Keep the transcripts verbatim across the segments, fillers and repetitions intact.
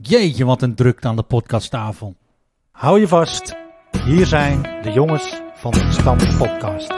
Jeetje, wat een drukte aan de podcasttafel. Hou je vast, hier zijn de jongens van de Gestampt Podcast.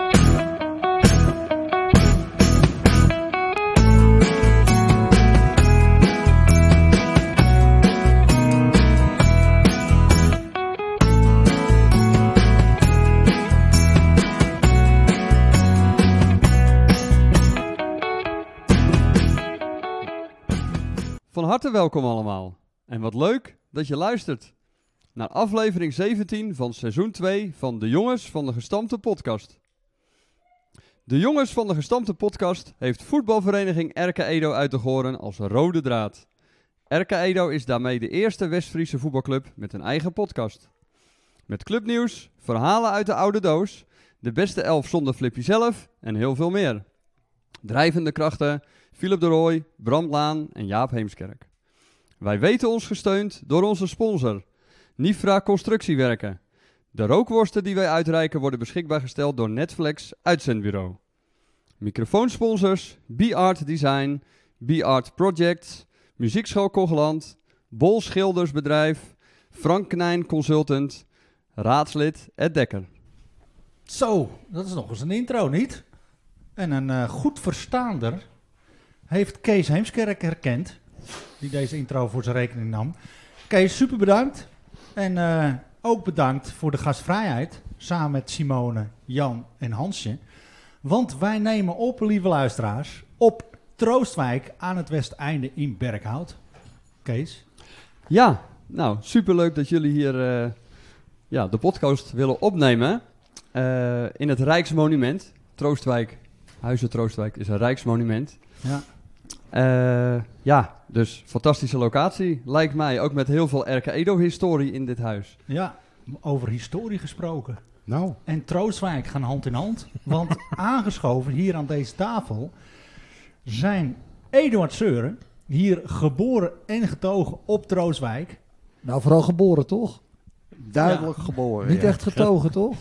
Van harte welkom allemaal. En wat leuk dat je luistert naar aflevering zeventien van seizoen twee van de Jongens van de Gestampte Podcast. De Jongens van de Gestampte Podcast heeft voetbalvereniging R K Edo uit de Goren als rode draad. R K Edo is daarmee de eerste West-Friese voetbalclub met een eigen podcast. Met clubnieuws, verhalen uit de oude doos, de beste elf zonder Flippy zelf en heel veel meer. Drijvende krachten, Philip de Rooij, Bram Laan en Jaap Heemskerk. Wij weten ons gesteund door onze sponsor, Nifra Constructiewerken. De rookworsten die wij uitreiken worden beschikbaar gesteld door Netflix Uitzendbureau. Microfoonsponsors, B-Art Design, B-Art Projects, Muziekschool Kogeland, Bol Schildersbedrijf, Frank Knijn Consultant, raadslid Ed Dekker. Zo, dat is nog eens een intro, niet? En een uh, goed verstaander heeft Kees Heemskerk herkend, die deze intro voor zijn rekening nam. Kees, super bedankt. En uh, ook bedankt voor de gastvrijheid, samen met Simone, Jan en Hansje. Want wij nemen op, lieve luisteraars, op Troostwijk aan het Westeinde in Berkhout. Kees? Ja, nou, superleuk dat jullie hier uh, ja, de podcast willen opnemen uh, in het Rijksmonument. Troostwijk, Huizen Troostwijk is een Rijksmonument. Ja. Uh, ja, dus fantastische locatie, lijkt mij. Ook met heel veel R K Edo-historie in dit huis. Ja, over historie gesproken. Nou. En Troostwijk gaan hand in hand. Want aangeschoven hier aan deze tafel zijn Eduard Seuren, hier geboren en getogen op Troostwijk. Nou, vooral geboren, toch? Duidelijk ja. geboren. Niet ja. echt getogen, toch?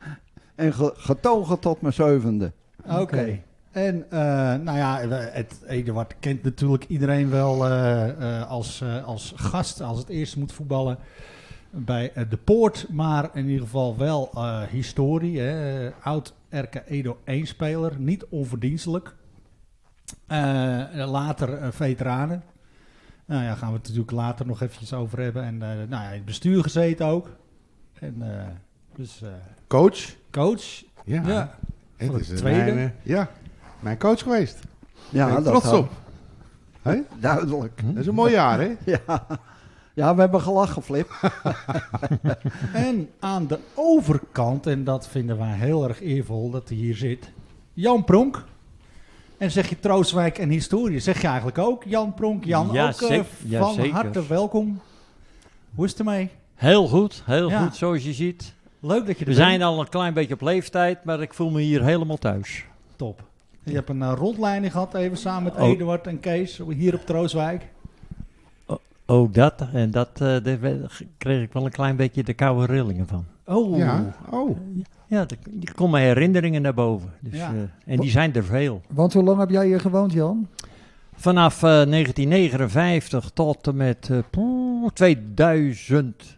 En ge- getogen tot mijn zevende. Oké. Okay. En uh, nou ja, het, Eduard kent natuurlijk iedereen wel uh, uh, als, uh, als gast, als het eerst moet voetballen bij uh, de Poort. Maar in ieder geval wel uh, historie. Hè. Uh, oud R K Edo één speler, niet onverdienstelijk. Uh, later uh, veteranen. Nou ja, gaan we het natuurlijk later nog eventjes over hebben. En uh, nou ja, in het bestuur gezeten ook. En uh, dus uh, coach. Coach. Ja. ja. Het voor is het tweede. Mijn, uh, ja, mijn coach geweest. Ja, ben ik dat trots op. Hey? Duidelijk. Dat is een mooi jaar, hè? Ja. Ja, we hebben gelachen, Flip. En aan de overkant, en dat vinden wij heel erg eervol dat hij hier zit, Jan Pronk. En zeg je Troostwijk en historie, zeg je eigenlijk ook Jan Pronk. Jan, ja, ook zeker, uh, ja, van zeker. harte welkom. Hoe is het ermee? Heel goed, heel Ja. goed zoals je ziet. Leuk dat je er We bent. zijn al een klein beetje op leeftijd, maar ik voel me hier helemaal thuis. Top. Je hebt een uh, rondleiding gehad even samen met Oh. Eduard en Kees hier op Troostwijk. Ook dat, en dat uh, daar kreeg ik wel een klein beetje de koude rillingen van. Oh. Ja, oh. Ja, er komen herinneringen naar boven. Dus, Ja. uh, en die zijn er veel. Want hoe lang heb jij hier gewoond, Jan? Vanaf uh, negentien negenenvijftig tot en met uh, poeh, tweeduizend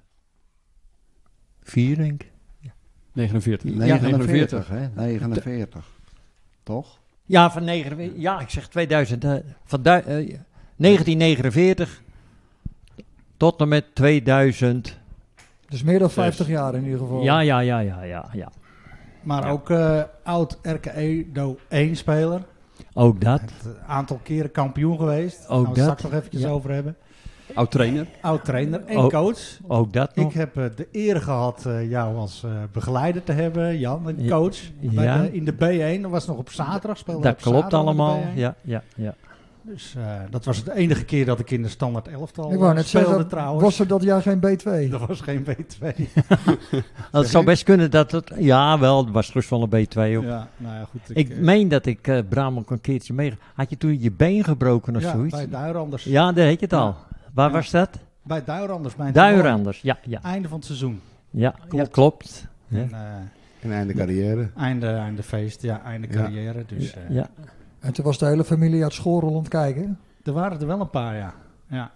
vier, denk ik. negenenveertig. negenenveertig, hè? negenenveertig. Toch? Ja, van negen, ja, ik zeg tweeduizend. Uh, van du, uh, negentien negenenveertig tot en met tweeduizend. Dus meer dan vijftig jaar in ieder geval. Ja, ja, ja, ja, ja, ja. Maar Ja. ook uh, oud R K Edo één speler. Ook dat. Het aantal keren kampioen geweest. Daar Ook gaan we dat. straks nog eventjes Ja. over hebben. Oud trainer. Oud trainer en Oh. coach. Ook dat nog. Ik heb uh, de eer gehad uh, jou als uh, begeleider te hebben, Jan, een Ja. coach. Bij Ja. de, in de B één, dat was nog op zaterdag. Speelde Dat op klopt zaterdag in de allemaal. B één. Ja, ja, ja. Dus uh, dat was de enige keer dat ik in de standaard elftal Ik wou uh, net speelde zeggen, trouwens. was er dat jaar geen B twee? Dat was geen B twee. Het zou best kunnen dat het... Ja, wel, het was gerust wel een B twee op. Ja, nou ja, goed. Ik uh, meen dat ik uh, Bram ook een keertje mee... Had je toen je been gebroken of ja, zoiets? bij Duiranders. Ja, dat heet je het al. Ja. Waar Ja. was dat? Bij Duiranders. Mijn Duiranders, ja, ja. Einde van het seizoen. Ja, Klopt. ja, klopt. Ja. En, uh, En einde carrière. einde, einde feest, ja, einde Ja. carrière. Dus, uh, Ja. En toen was de hele familie uit Schorel aan het kijken. er waren er wel een paar, ja. ja.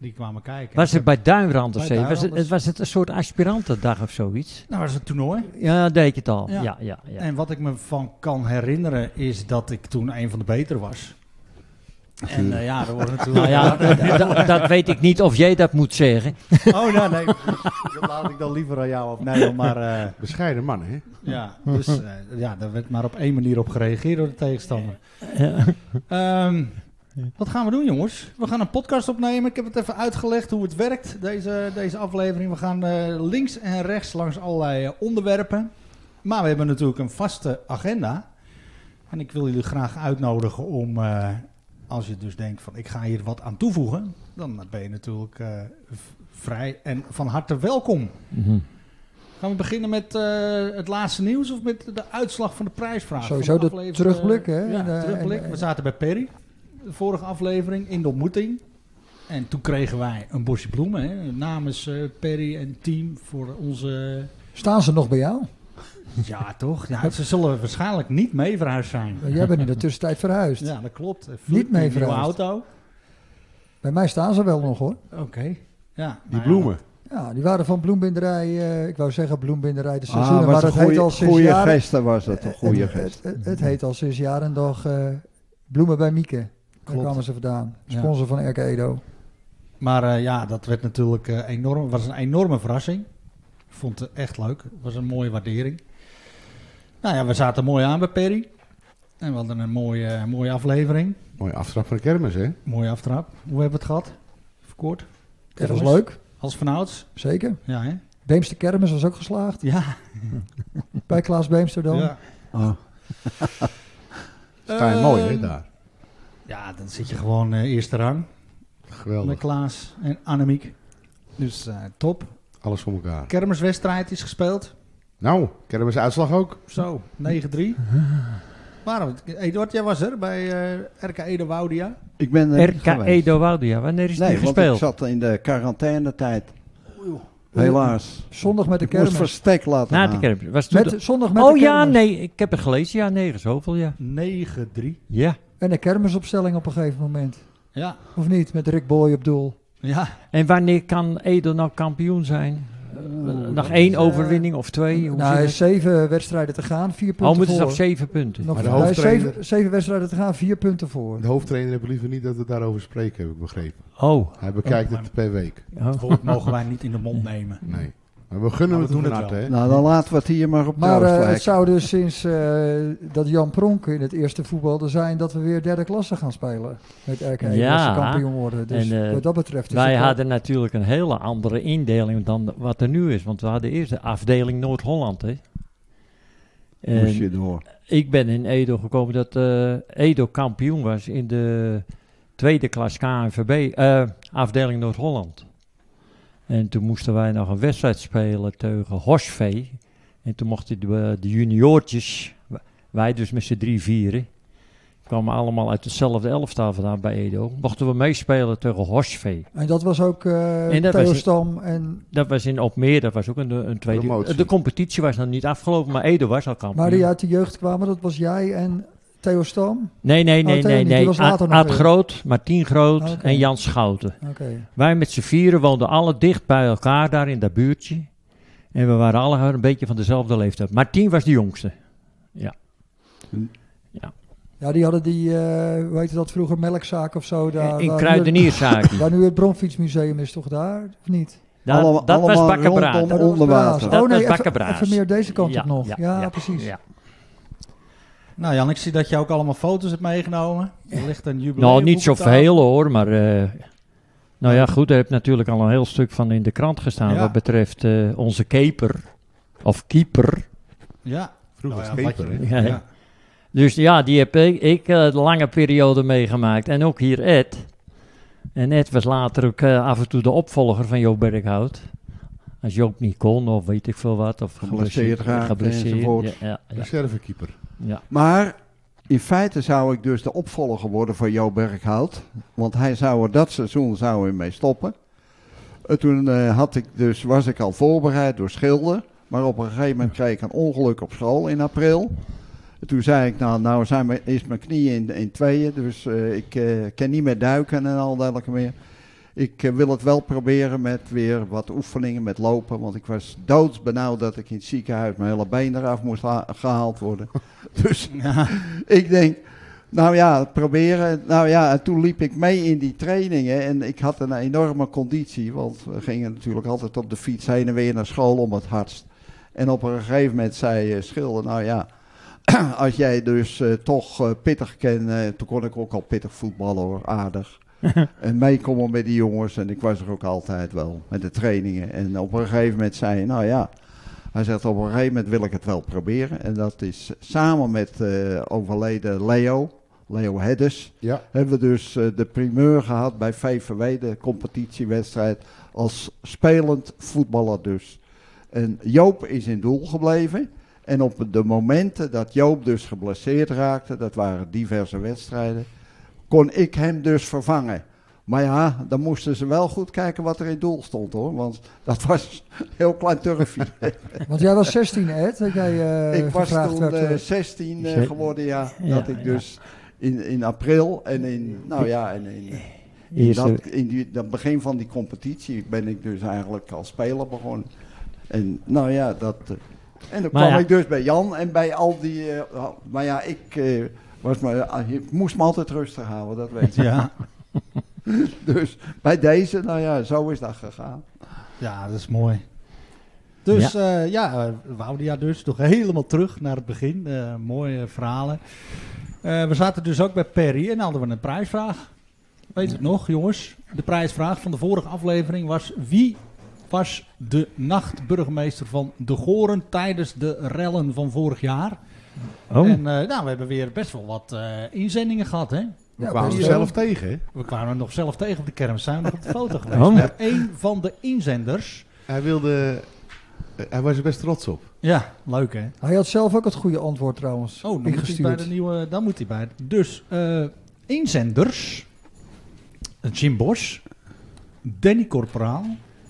Die kwamen kijken. Was het bij Duinrand of Bij zo? Was het, Duinranders. was het een soort aspirantendag of zoiets? Nou, dat was het toernooi. Ja, deed je het al. Ja. Ja, ja, ja. En wat ik me van kan herinneren is dat ik toen een van de betere was. En uh, ja, er wordt natuurlijk... Nou ja, d- d- dat weet ik niet of jij dat moet zeggen. Oh, nou nee. Dat laat ik dan liever aan jou of nee, maar... Uh, Bescheiden man, hè? ja, dus uh, ja, daar werd maar op één manier op gereageerd door de tegenstander. Ja. Um, wat gaan we doen, jongens? We gaan een podcast opnemen. Ik heb het even uitgelegd hoe het werkt, deze, deze aflevering. We gaan uh, links en rechts langs allerlei uh, onderwerpen. Maar we hebben natuurlijk een vaste agenda. En ik wil jullie graag uitnodigen om... Uh, als je dus denkt van ik ga hier wat aan toevoegen, dan ben je natuurlijk uh, v- vrij en van harte welkom. Mm-hmm. Gaan we beginnen met uh, het laatste nieuws of met de uitslag van de prijsvraag? Sowieso van de terugblik, hè? Ja, En, uh, terugblik. en- We zaten bij Perry, de vorige aflevering, in de ontmoeting. En toen kregen wij een bosje bloemen, hè, namens uh, Perry en team voor onze... Staan ze nog bij jou? Ja, toch? Ja, ze zullen waarschijnlijk niet mee verhuisd zijn. Jij bent in de tussentijd verhuisd. Ja, dat klopt. Niet mee een nieuwe verhuisd. auto. Bij mij staan ze wel nog, hoor. Oké. Ja, Die nou ja, bloemen. Ja, die waren van bloembinderij, uh, ik wou zeggen bloembinderbij de Ah, seizoenen, was maar een het heet goeie, al sinds goeie jaren... gesten was het, een goeie het, gest. het, het, het heet al sinds jaren en dag uh, Bloemen bij Mieke. Daar Klopt. kwamen ze vandaan. Ja. Sponsor van R K Edo. Maar uh, ja, dat werd natuurlijk uh, enorm, was een enorme verrassing. Ik vond het echt leuk. Het was een mooie waardering. Nou ja, we zaten mooi aan bij Perry. En we hadden een mooie, uh, mooie aflevering. Mooie aftrap van de kermis, hè? Mooie aftrap. Hoe hebben we het gehad? Even kort. Dat was leuk, Als vanouds. zeker. Ja, hè? Beemster Kermis was ook geslaagd. Ja. Bij Klaas Beemster dan. Ja. Oh. Sta je Uh, mooi, hè, daar. Ja, dan zit je gewoon uh, eerste rang. Met Geweldig. Klaas en Annemiek. Dus uh, top. Alles voor elkaar. Kermiswedstrijd is gespeeld. Nou, kermis uitslag ook. Zo, negen drie. Waarom? Eduard, jij was er bij uh, R K Edo Woudia. Ik ben er R niet K geweest. Edo Woudia, wanneer is Nee, die want gespeeld? ik zat in de quarantainetijd. Helaas. Zondag met de Ik moest kermis. verstek laten Na gaan. de kermis. Was toen de- Met, zondag met Oh de ja, kermis. nee, ik heb het gelezen. Ja, negen, zoveel, ja. negen drie. Ja. En een kermisopstelling op een gegeven moment. Ja, Of niet? Met Rick Boy op doel. ja. En wanneer kan Edo nou kampioen zijn? Oeh, Nog dat één is, overwinning of twee? Hoe Nou, zit het? zeven wedstrijden te gaan, vier punten Oh, moeten ze voor. nog zeven punten? Nog Maar de nee, hoofdtrainer- zeven, zeven wedstrijden te gaan, vier punten voor. De hoofdtrainer heeft liever niet dat we daarover spreken, heb ik begrepen. Oh. Hij bekijkt Oh, het per week. oh. Het woord mogen wij niet in de mond nemen. Nee. Maar we gunnen Maar het we hem doen van het harte, wel. hè? Nou, dan laten we het hier maar op Maar touw eh, slijken. het zou dus sinds eh, dat Jan Pronk in het eerste voetbalde zijn dat we weer derde klasse gaan spelen. Met R K Edo Ja. als ze kampioen worden. Dus En, eh, wat dat betreft is Wij het wel- hadden natuurlijk een hele andere indeling dan wat er nu is. Want we hadden eerst de afdeling Noord-Holland. Hè. Moest je En door. ik ben in Edo gekomen dat eh, Edo kampioen was in de tweede klas K N V B, eh, afdeling Noord-Holland. En toen moesten wij nog een wedstrijd spelen tegen Horsvee. En toen mochten de, de juniortjes, wij dus met z'n drie vieren, kwamen allemaal uit hetzelfde elftal vandaan bij Edo. Mochten we meespelen tegen Horsvee. En dat was ook eh En dat Theo was- Stam en... Dat was in Opmeer, dat was ook een, een tweede. Promotie. De competitie was nog niet afgelopen, maar Edo was al kampioen. Maar die uit de jeugd kwamen, dat was jij en Theo Stam? Nee, nee, nee, Oh, Theo nee. niet, die nee. was Ad, later nog Ad weer. Groot, Martien Groot Oké. en Jan Schouten. Oké. Wij met z'n vieren woonden alle dicht bij elkaar daar in dat buurtje. En we waren alle een beetje van dezelfde leeftijd. Martien was de jongste. Ja, die hadden die, eh hoe heette dat vroeger, melkzaak of zo. Daar, in waar Kruidenierszaak. Nu, waar nu het Bronfietsmuseum is, toch daar? Of niet? Dat, Allemaal- dat was allemaal bakkenbraad. rondom- Ja, dat was onder Braas. water. Dat Oh nee, was even, bakkenbraas. even meer deze kant Ja, op nog. ja, Ja, ja, precies. ja. Nou Jan, ik zie dat je ook allemaal foto's hebt meegenomen. Er ligt een jubileum. Nou, niet zoveel hoor, maar... eh, nou ja, goed, er heeft natuurlijk al een heel stuk van in de krant gestaan Ja. wat betreft eh, onze keeper. Of keeper. Ja. Vroeger Nou ja, was keeper, wat hè? je- Ja. ja. Dus ja, die heb ik, ik eh, de lange periode meegemaakt. En ook hier Ed. En Ed was later ook eh, af en toe de opvolger van Joop Berghout. Als Joop niet kon, of weet ik veel wat. Of Geblesseerd raakte geblesseerd. enzovoort. Ja, ja, ja, Reservekeeper. ja. Maar in feite zou ik dus de opvolger worden van Jo Berghout. Want hij zou er dat seizoen zou hij mee stoppen. En toen eh, had ik dus, was ik al voorbereid door Schilder. Maar op een gegeven moment kreeg ik een ongeluk op school in april. En toen zei ik, nou, nou zijn mijn, is mijn knie in, in tweeën. Dus eh, ik eh, kan niet meer duiken en al dergelijke meer. Ik uh, wil het wel proberen met weer wat oefeningen, met lopen. Want ik was doodsbenauwd dat ik in het ziekenhuis mijn hele been eraf moest ha- gehaald worden. Dus Ja. ik denk, nou ja, proberen. Nou ja, en toen liep ik mee in die trainingen en ik had een enorme conditie. Want we gingen natuurlijk altijd op de fiets heen en weer naar school om het hardst. En op een gegeven moment zei uh, Schilder, nou ja, als jij dus uh, toch uh, pittig kent, uh, toen kon ik ook al pittig voetballen hoor, aardig. En meekomen met die jongens en ik was er ook altijd wel met de trainingen. En op een gegeven moment zei hij, nou ja, hij zegt op een gegeven moment wil ik het wel proberen. En dat is samen met uh, overleden Leo, Leo Heddes, Ja. hebben we dus uh, de primeur gehad bij V V W, de competitiewedstrijd, als spelend voetballer dus. En Joop is in doel gebleven. En op de momenten dat Joop dus geblesseerd raakte, dat waren diverse wedstrijden, kon ik hem dus vervangen. Maar ja, dan moesten ze wel goed kijken wat er in doel stond hoor. Want dat was een heel klein turfje. Want jij was zestien, Ed, dat jij uh, ik was gevraagd toen werd. uh, uh, zestien uh, Ze- geworden, ja. Ja, dat ik ja. dus in, in april en in, nou ja, en in, in, Eerste- dat, in die, dat begin van die competitie ben ik dus eigenlijk als speler begonnen. En nou ja, dat... Uh, en dan Maar kwam ja. ik dus bij Jan en bij al die... Uh, maar ja, ik, uh, was maar, uh, ik moest me altijd rustig houden, dat weet je. Ja. Dus bij deze, nou ja, zo is dat gegaan. Ja, dat is mooi. Dus ja, uh, ja uh, Woudia dus, toch helemaal terug naar het begin. Uh, mooie verhalen. Uh, we zaten dus ook bij Perry en hadden we een prijsvraag. Weet je het nog, jongens? De prijsvraag van de vorige aflevering was: wie was de nachtburgemeester van De Goren tijdens de rellen van vorig jaar? Oh, En uh, nou, we hebben weer best wel wat uh, inzendingen gehad, hè? We Ja, kwamen best er wel. zelf tegen, hè? We kwamen er nog zelf tegen op de kermis. Zijn we nog op de foto geweest? Oh. Met een van de inzenders. Hij wilde... uh, hij was er best trots op. Ja, leuk hè? Hij had zelf ook het goede antwoord trouwens. Oh, dan moet hij ingestuurd. bij de nieuwe... Dan moet hij bij. Dus, eh, inzenders. Jim Bosch. Danny Corporaal.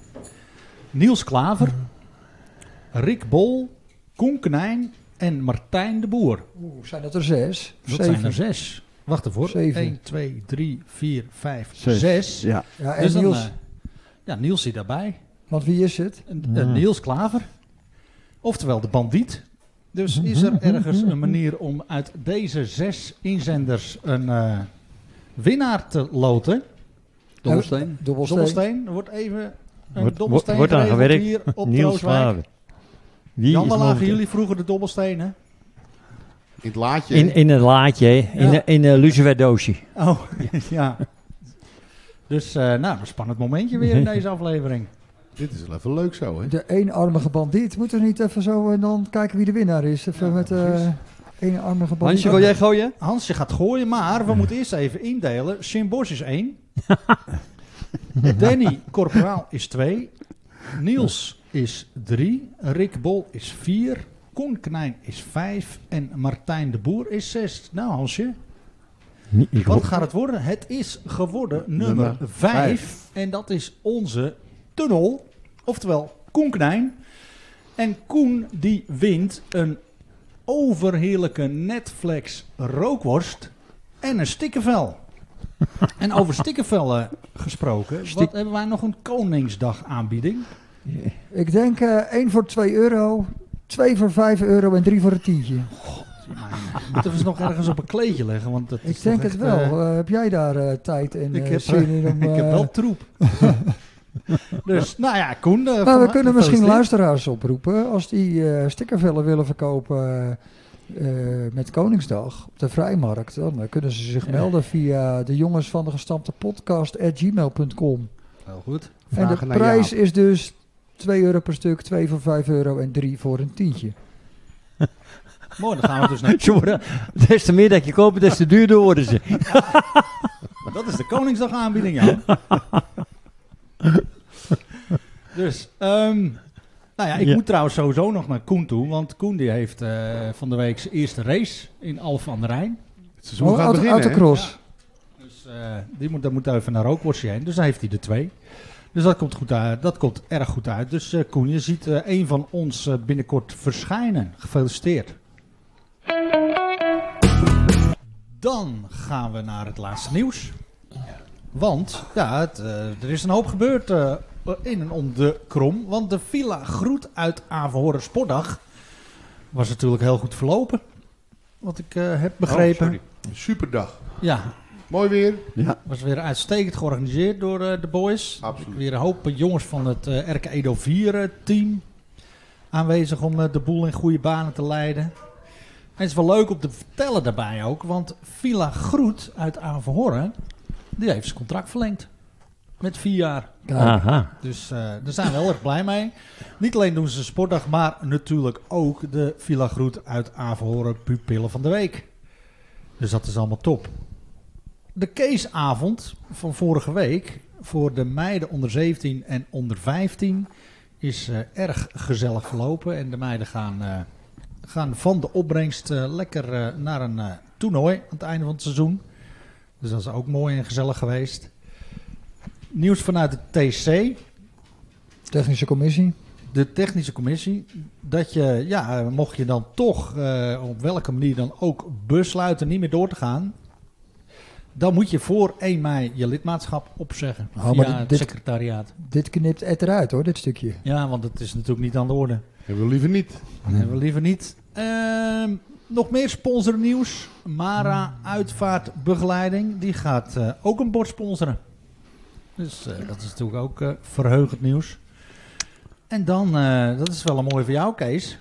Niels Klaver. Rick Bol. Koen Knijn. En Martijn de Boer. Oeh, zijn dat er zes? Dat Zeven. zijn er zes. Wacht ervoor. Zeven. één, twee, drie, vier, vijf, Zes. zes. Ja. Ja, en Dus dan, Niels, eh, ja, Niels zit daarbij. want wie is het? En, Ja. eh, Niels Klaver. Oftewel de bandiet. Dus is er ergens een manier om uit deze zes inzenders een uh, winnaar te loten? Dobbelsteen. Dobbelsteen. Dobbelsteen. Er wordt even een Wordt- dobbelsteen wordt aan geregeld gewerkt. hier op Niels Troostwijk. Klaver. Wie Jan, is waar lagen momenteel- jullie vroeger de dobbelstenen? In het laadje. In, in een laadje, hè? in, Ja. een- in een lucifer doosje. Oh, ja. Dus, uh, nou, een spannend momentje weer in deze aflevering. Dit is wel even leuk zo, hè? De eenarmige bandiet. Moeten we niet even zo en dan kijken wie de winnaar is? Even Ja, met de precies. eenarmige bandiet. Hansje, wil jij gooien? Hansje gaat gooien, maar we moeten eerst even indelen. Jim Bosch is één. Danny Corporaal is twee. Niels is drie. Rick Bol is vier. Koen Knijn is vijf. En Martijn de Boer is zes. Nou Hansje, Niet- ik wat hoop- gaat het worden? Het is geworden nummer Nummer vijf. vijf. En dat is onze tunnel. Oftewel Koen Knijn. En Koen die wint een overheerlijke Netflix rookworst en een stikkervel. En over stikkervellen gesproken, Stik- wat hebben wij nog een Koningsdag aanbieding? Ik denk eh één voor twee euro, twee voor vijf euro en drie voor een tientje. Moeten we ze nog ergens op een kleedje leggen? Want dat is Ik denk toch het echt, wel. eh, Eh, heb jij daar eh, tijd en ik, eh, heb, zin in om... ik heb eh, wel troep. Dus, nou ja, Koen. eh, van Maar we harte kunnen misschien gefeliciteerd. luisteraars oproepen als die eh stickervellen willen verkopen eh, met Koningsdag op de Vrijmarkt. Dan eh, kunnen ze zich melden via de jongens van de gestampte podcast at gmail punt com. Heel goed. En Vragen de naar prijs Jaap. is dus twee euro per stuk, twee voor vijf euro en drie voor een tientje. Mooi, dan gaan we dus naar Ze worden- Des te meer dat je koopt, des te duurder worden ze. Dat is de Koningsdag aanbieding, Jan. Dus, ehm, nou ja, ik Ja. moet trouwens sowieso nog naar Koen toe. Want Koen die heeft eh, van de week zijn eerste race in Alphen aan de Rijn. Het seizoen Oh, gaat auto, beginnen, hè? autocross. Dus eh, die moet, daar moet even naar rookworstje heen. Dus dan heeft hij er twee. Dus dat komt, goed uit, dat komt erg goed uit. Dus eh, Koen, je ziet eh, een van ons eh, binnenkort verschijnen. Gefeliciteerd. Dan gaan we naar het laatste nieuws. Want ja, het, uh, er is een hoop gebeurd uh, in en om de Krom. Want de Villa Groet uit Averhoorn Sportdag was natuurlijk heel goed verlopen. Wat ik uh, heb begrepen. Oh, sorry. Superdag. Ja. Mooi weer. Ja. Was weer uitstekend georganiseerd door uh, de boys. Absoluut. Weer een hoop jongens van het uh, R K Edo vier team aanwezig om uh, de boel in goede banen te leiden. En het is wel leuk om te vertellen daarbij ook, want Villa Groet uit Averhoorn, die heeft zijn contract verlengd. Met vier jaar. Aha. Dus uh, daar zijn we heel erg blij mee. Niet alleen doen ze een sportdag, maar natuurlijk ook de Villa Groet uit Averhoorn Pupillen van de Week. Dus dat is allemaal top. De Keesavond van vorige week voor de meiden onder zeventien en onder vijftien is uh, erg gezellig verlopen. En de meiden gaan, uh, gaan van de opbrengst uh, lekker uh, naar een uh, toernooi aan het einde van het seizoen. Dus dat is ook mooi en gezellig geweest. Nieuws vanuit de T C. Technische commissie. De technische commissie. Dat je, ja, mocht je dan toch uh, op welke manier dan ook besluiten niet meer door te gaan, dan moet je voor één mei je lidmaatschap opzeggen Oh, via maar dit- het dit- secretariaat. Dit knipt Ed eruit hoor, dit stukje. Ja, want het is natuurlijk niet aan de orde. Hebben we liever niet. Dat hebben we liever niet. Ehm, nog meer sponsornieuws. Mara Uitvaartbegeleiding. Die gaat uh, ook een bord sponsoren. Dus uh, dat is natuurlijk ook uh, verheugend nieuws. En dan, uh, dat is wel een mooie voor jou Kees.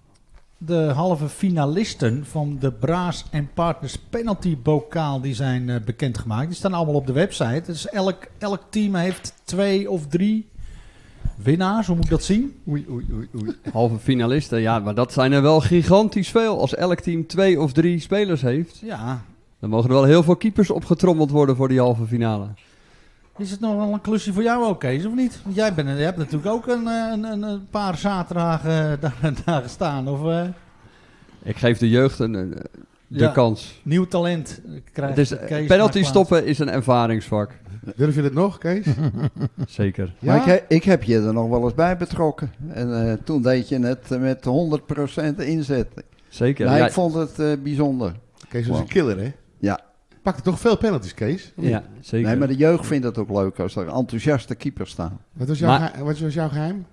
De halve finalisten van de Braas en Partners Penalty Bokaal die zijn uh, bekendgemaakt. Die staan allemaal op de website. Dus elk, elk team heeft twee of drie winnaars. Hoe moet ik dat zien? Oei, oei, oei, oei. Halve finalisten, ja, maar dat zijn er wel gigantisch veel. Als elk team twee of drie spelers heeft, Ja. dan mogen er wel heel veel keepers opgetrommeld worden voor die halve finale. Is het nog wel een klusje voor jou ook, Kees, of niet? Want jij, bent, jij hebt natuurlijk ook een, een, een, een paar zaterdagen daar, daar gestaan. Of uh, Ik geef de jeugd een, een- de Ja. kans. nieuw talent krijgt Het is, Kees penalty maar plaats. stoppen is een ervaringsvak. Durf je het nog, Kees? Zeker. Ja? Maar ik, he- ik heb je er nog wel eens bij betrokken. En eh, toen deed je het eh, met honderd procent inzet. Zeker. Nou, Ja, ik vond het eh, bijzonder. Kees was Wow. een killer, hè? Ja. Pakte toch veel penalties, Kees? ja, zeker. Nee, maar de jeugd vindt het ook leuk als er enthousiaste keepers staan. Wat was jouw, Maar- geheim? Wat was jouw geheim?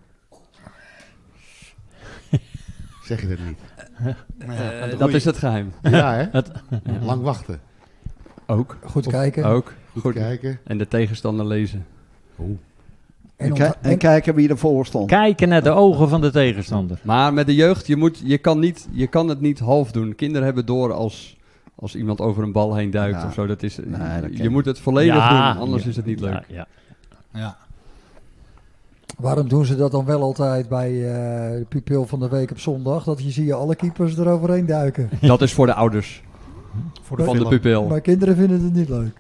Zeg je dat niet? Eh, dat is het geheim. Ja, hè? Het- Lang wachten. Ook. Goed kijken. Ook. Goed, Goed. kijken. En de tegenstander lezen. Oeh. En, En, ki- ont- en en- kijken wie ervoor stond. Kijken naar de ogen van de tegenstander. Maar met de jeugd, je, moet, je, kan, niet, je kan het niet half doen. Kinderen hebben door als, als iemand over een bal heen duikt Ja. of zo. Dat is, dat ken je ik. moet het volledig Ja, doen, anders ja, is het niet ja, leuk. ja. Ja. Waarom doen ze dat dan wel altijd bij uh, de pupil van de week op zondag? Dat je zie je alle keepers eroverheen duiken. Dat is voor de ouders Voor de van de film. pupil. Maar kinderen vinden het niet leuk.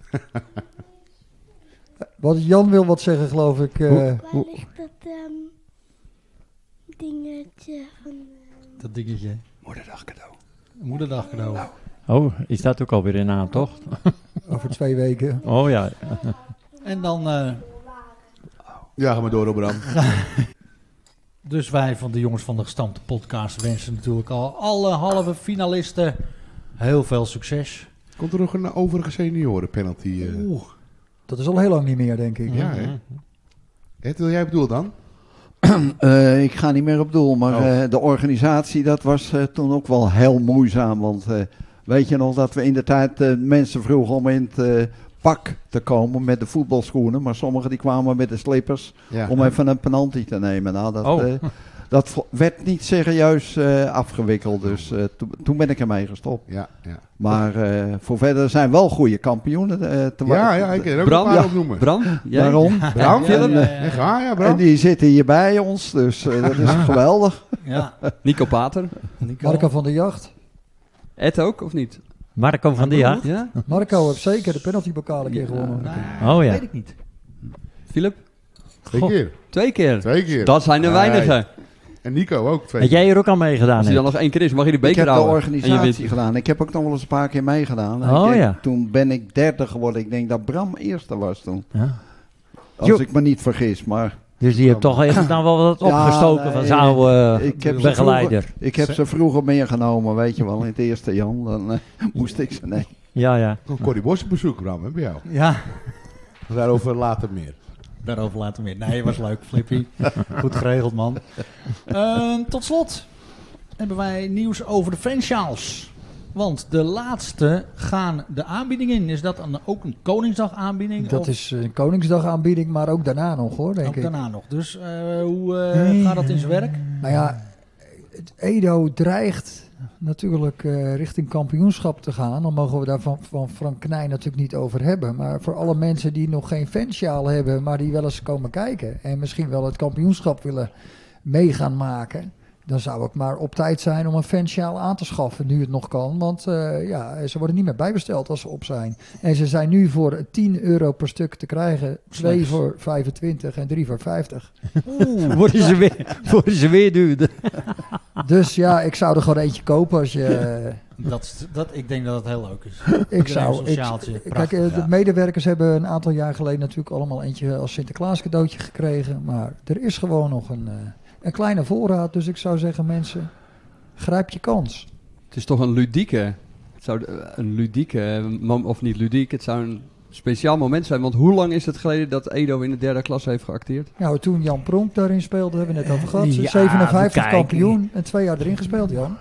Wat Jan wil wat zeggen, geloof ik. eh, Waar ligt dat ehm, dingetje van... ehm, Dat dingetje. Moederdag cadeau. Moederdag cadeau. Oh, is dat ook alweer in aantocht? over twee weken. Oh ja. En dan, uh, Ja, ga maar door, Bram. dus wij van de Jongens van de Gestampte podcast wensen natuurlijk al alle halve finalisten heel veel succes. Komt er nog een overige senioren penalty? eh? Oeh. Dat is al heel lang niet meer, denk ik. Ja, hè? Ed, wil jij bedoel dan? Eh, ik ga niet meer op doel, maar Oh. eh, de organisatie dat was eh, toen ook wel heel moeizaam. Want eh, weet je nog dat we in de tijd eh, mensen vroegen om in het eh, pak te komen met de voetbalschoenen. Maar sommigen die kwamen met de slippers Ja. om even een penalty te nemen. Nou, dat, Oh. eh, dat vo- werd niet serieus eh, afgewikkeld, dus eh, to- toen ben ik ermee gestopt. Ja, ja. Maar eh, voor verder zijn wel goede kampioenen eh, te wa- Ja, ja, ik kan er ook Bram? een paar Ja. opnoemen. Bram, jij? Waarom? Bram? Ja, ja, ja, Ja, ga, ja, En Bram. die zitten hier bij ons, dus eh, dat is geweldig. Ja. Nico Pater. Nico. Marco van der Jacht. Ed ook, of niet? Marco van der Jacht. Ja? Marco heeft zeker de penaltybokaal een keer Ja. gewonnen. Nou, Oh ja. weet ik niet. Philip? Twee Goh. keer. Twee keer. Twee keer. Dat zijn er Nee. weinigen. En Nico ook twee Had keer. jij er ook al meegedaan? Als hij dan Ed? nog één keer is, mag je de Ik beker heb de houden. En je organisatie wint. gedaan. Ik heb ook nog wel eens een paar keer meegedaan. Oh, Ik- ja. Toen ben ik derde geworden. Ik denk dat Bram eerste was toen. Ja. Als Jo. ik me niet vergis. Maar Dus die heeft toch even dan wel wat Ja, opgestoken nee, van zijn uh, ik heb ze begeleider. ik heb ze vroeger meegenomen, weet je wel. In het eerste Jan. Dan eh, moest ik ze nemen. Ja, ja. Kom Corrie Bos op bezoek, Bram, hè, bij jou. Ja. Daarover later meer. Daarover later meer. Nee, was leuk, Flippy. Goed geregeld, man. Uh, tot slot hebben wij nieuws over de fansjaals. Want de laatste gaan de aanbieding in. Is dat een, ook een Koningsdag aanbieding? Dat of? is een Koningsdag aanbieding, maar ook daarna nog hoor, denk ook ik. daarna nog. Dus uh, hoe uh, gaat dat in zijn werk? Nou ja, het Edo dreigt natuurlijk uh, richting kampioenschap te gaan. Dan mogen we daar van, van Frank Knijn natuurlijk niet over hebben. Maar voor alle mensen die nog geen fansjaal hebben, maar die wel eens komen kijken en misschien wel het kampioenschap willen mee gaan maken, dan zou het maar op tijd zijn om een fansjaal aan te schaffen, nu het nog kan. Want uh, ja, ze worden niet meer bijbesteld als ze op zijn. En ze zijn nu voor tien euro per stuk te krijgen. Twee Slechts. voor vijfentwintig en drie voor vijftig. Oeh, worden ze weer, worden ze weer duurder. Dus ja, ik zou er gewoon eentje kopen als je... Dat, is- dat, ik denk dat het heel leuk is. Ik Iedereen zou... zo'n Ik, sjaaltje. kijk, Prachtig, eh, de ja. medewerkers hebben een aantal jaar geleden natuurlijk allemaal eentje als Sinterklaas cadeautje gekregen. Maar er is gewoon nog een, uh, een kleine voorraad. Dus ik zou zeggen, mensen, grijp je kans. Het is toch een ludieke, het zou een ludieke, mom- of niet ludiek, het zou een speciaal moment zijn. Want hoe lang is het geleden dat Edo in de derde klasse heeft geacteerd? Nou, toen Jan Pronk daarin speelde, hebben we het net over gehad. Ja, zevenenvijftig kijk. kampioen en twee jaar erin gespeeld, Jan.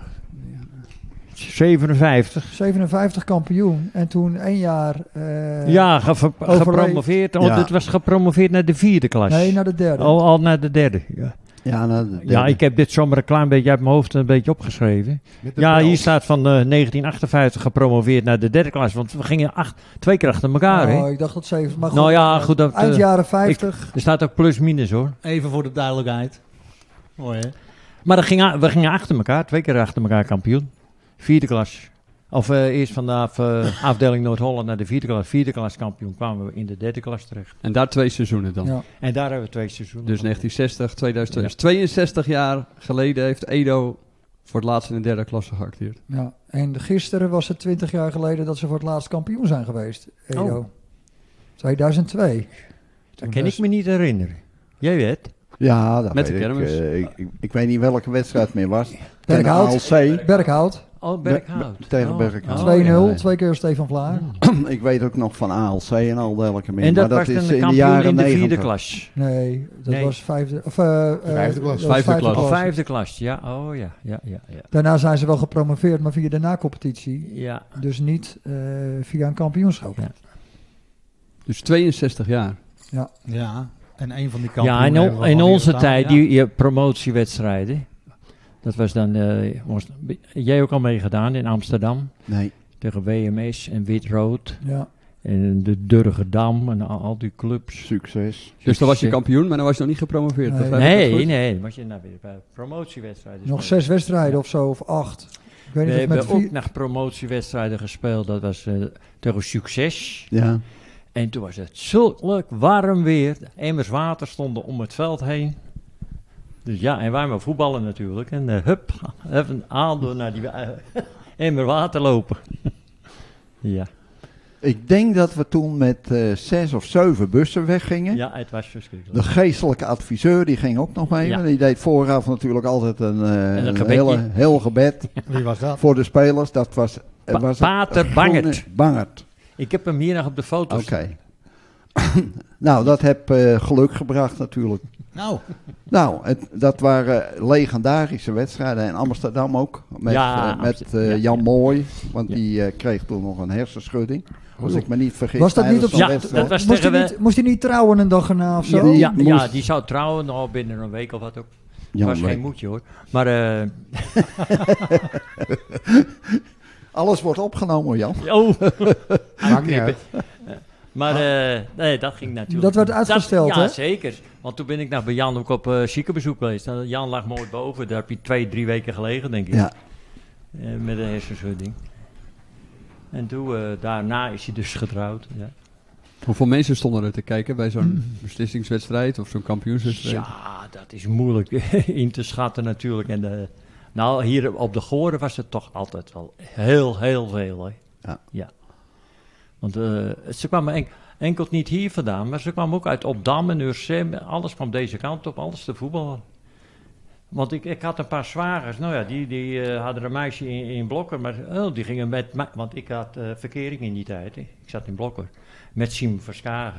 zevenenvijftig. zevenenvijftig kampioen en toen één jaar... uh, Ja, ge- overleefd. gepromoveerd. Oh, Ja. het was gepromoveerd naar de vierde klas. Nee, naar de derde. Al, al naar de derde. Ja. Ja, nou, de- Ja, ik heb dit zomaar een klein beetje uit mijn hoofd een beetje opgeschreven. Met de Ja, bel. hier staat van uh, negentien achtenvijftig gepromoveerd naar de derde klas. Want we gingen acht, twee keer achter elkaar, hè? Oh, ik dacht dat zeven. Maar Nou goed, ja, uh, goed, dat, eind uh, jaren vijftig. Er staat ook plus minus, hoor. Even voor de duidelijkheid. Mooi hè? Maar dat ging, a- we gingen achter elkaar, twee keer achter elkaar kampioen. Vierde klas. Of uh, eerst van de af, uh, afdeling Noord-Holland naar de vierde klas. Vierde klas kampioen kwamen we in de derde klas terecht. En daar twee seizoenen dan. Ja. En daar hebben we twee seizoenen. Dus negentien zestig, tweeduizend twee. Dus tweeënzestig jaar geleden heeft Edo voor het laatst in de derde klasse geacteerd. Ja, en gisteren was het twintig jaar geleden dat ze voor het laatst kampioen zijn geweest. Edo. Oh. tweeduizend twee. Dat kan ik me niet herinneren. Jij weet. Ja, dat Met weet de ik. kermis. Eh, ik, ik. Ik weet niet welke wedstrijd meer was. Berkhout. Tegen A L C. Berkhout. Oh, Berkhout. tegen Oh, Berkhout. oh, twee nul, ja. twee keer Stefan Vlaar. Ik weet ook nog van A L C en al dergelijke meer. En dat, maar was dat dan is de in de kampioen jaren in de vierde negentig. klas. Nee, dat Nee. was vijfde. Of, uh, uh, Vijfde klas. dat was Vijfde klas. Of vijfde klas, ja. Oh ja, ja, ja, ja. Daarna zijn ze wel gepromoveerd, maar via de na-competitie. Ja, Dus niet uh, via een kampioenschap. Ja. Dus tweeënzestig jaar. Ja. En een van die ja kampioenen in, hebben we o- in al onze gedaan, tijd, ja. die, die promotiewedstrijden. Dat was dan, uh, was, jij ook al meegedaan in Amsterdam. Nee. Tegen W M S en Wit-Rood. Ja. En de Durgedam en al, al die clubs. Succes. Dus dan was je kampioen, maar dan was je nog niet gepromoveerd. Nee. Begrijp ik dat Nee, goed? nee, dan was je nou weer bij promotiewedstrijden. Nog spelen. zes wedstrijden of zo, of acht. Ik weet We niet of hebben met vier... ook nog promotiewedstrijden gespeeld. Dat was uh, tegen Succes. Ja. En toen was het zulk warm weer. De emmers water stonden om het veld heen. Dus ja, en wij maar voetballen natuurlijk. En uh, hup, even aan door naar die uh, emmer water lopen. ja. Ik denk dat we toen met eh, zes of zeven bussen weggingen. ja, het was verschrikkelijk. De geestelijke adviseur die ging ook nog mee. Ja. want Die deed vooraf natuurlijk altijd een, eh, een een gebedje. hele, heel gebed Wie was dat? voor de spelers. Dat was, eh, Pa- was het Pater Groene Bangert. Bangert. Ik heb hem hier nog op de foto's. Oké. nou, dat heb eh, geluk gebracht natuurlijk. Nou, Nou, het, dat waren legendarische wedstrijden in Amsterdam ook. Met, Ja, eh, met Amsterdam, eh, ja, Jan ja. Mooi, want Ja. die eh, kreeg toen nog een hersenschudding. Als ik me niet vergis. Was dat niet tijdens op- zo'n Ja, wedstrijd. dat was Moest hij, tegen... niet, moest hij niet trouwen een dag erna of zo? Ja, Ja, ja, moest- die zou trouwen al binnen een week of wat ook. Jan was Mooi. geen moedje hoor. Maar eh, Alles wordt opgenomen, Jan. oh, Maakt niet uit. maar eh, nee, dat ging natuurlijk. Dat werd uitgesteld, ja, hè? zeker. Want toen ben ik nou bij Jan ook op uh, ziekenbezoek geweest. Nou, Jan lag mooi boven. Daar heb je twee, drie weken gelegen, denk ik. Ja. Eh, met een hersenschudding. En toen, uh, daarna is hij dus getrouwd. Ja, Hoeveel mensen stonden er te kijken bij zo'n beslissingswedstrijd of zo'n kampioenswedstrijd? ja dat is moeilijk in te schatten natuurlijk. En de, nou, hier op de Goren was het toch altijd wel heel, heel veel. Hè? Ja. ja. Want uh, ze kwamen en, enkel niet hier vandaan, maar ze kwamen ook uit Opdam en Ursem. Alles kwam deze kant op, alles te voetballen. Want ik, ik had een paar zwagers, nou ja, die, die uh, hadden een meisje in, in Blokker, maar oh, die gingen met mij, want ik had uh, verkering in die tijd, hè. Ik zat in Blokker, met Siem Verskagen.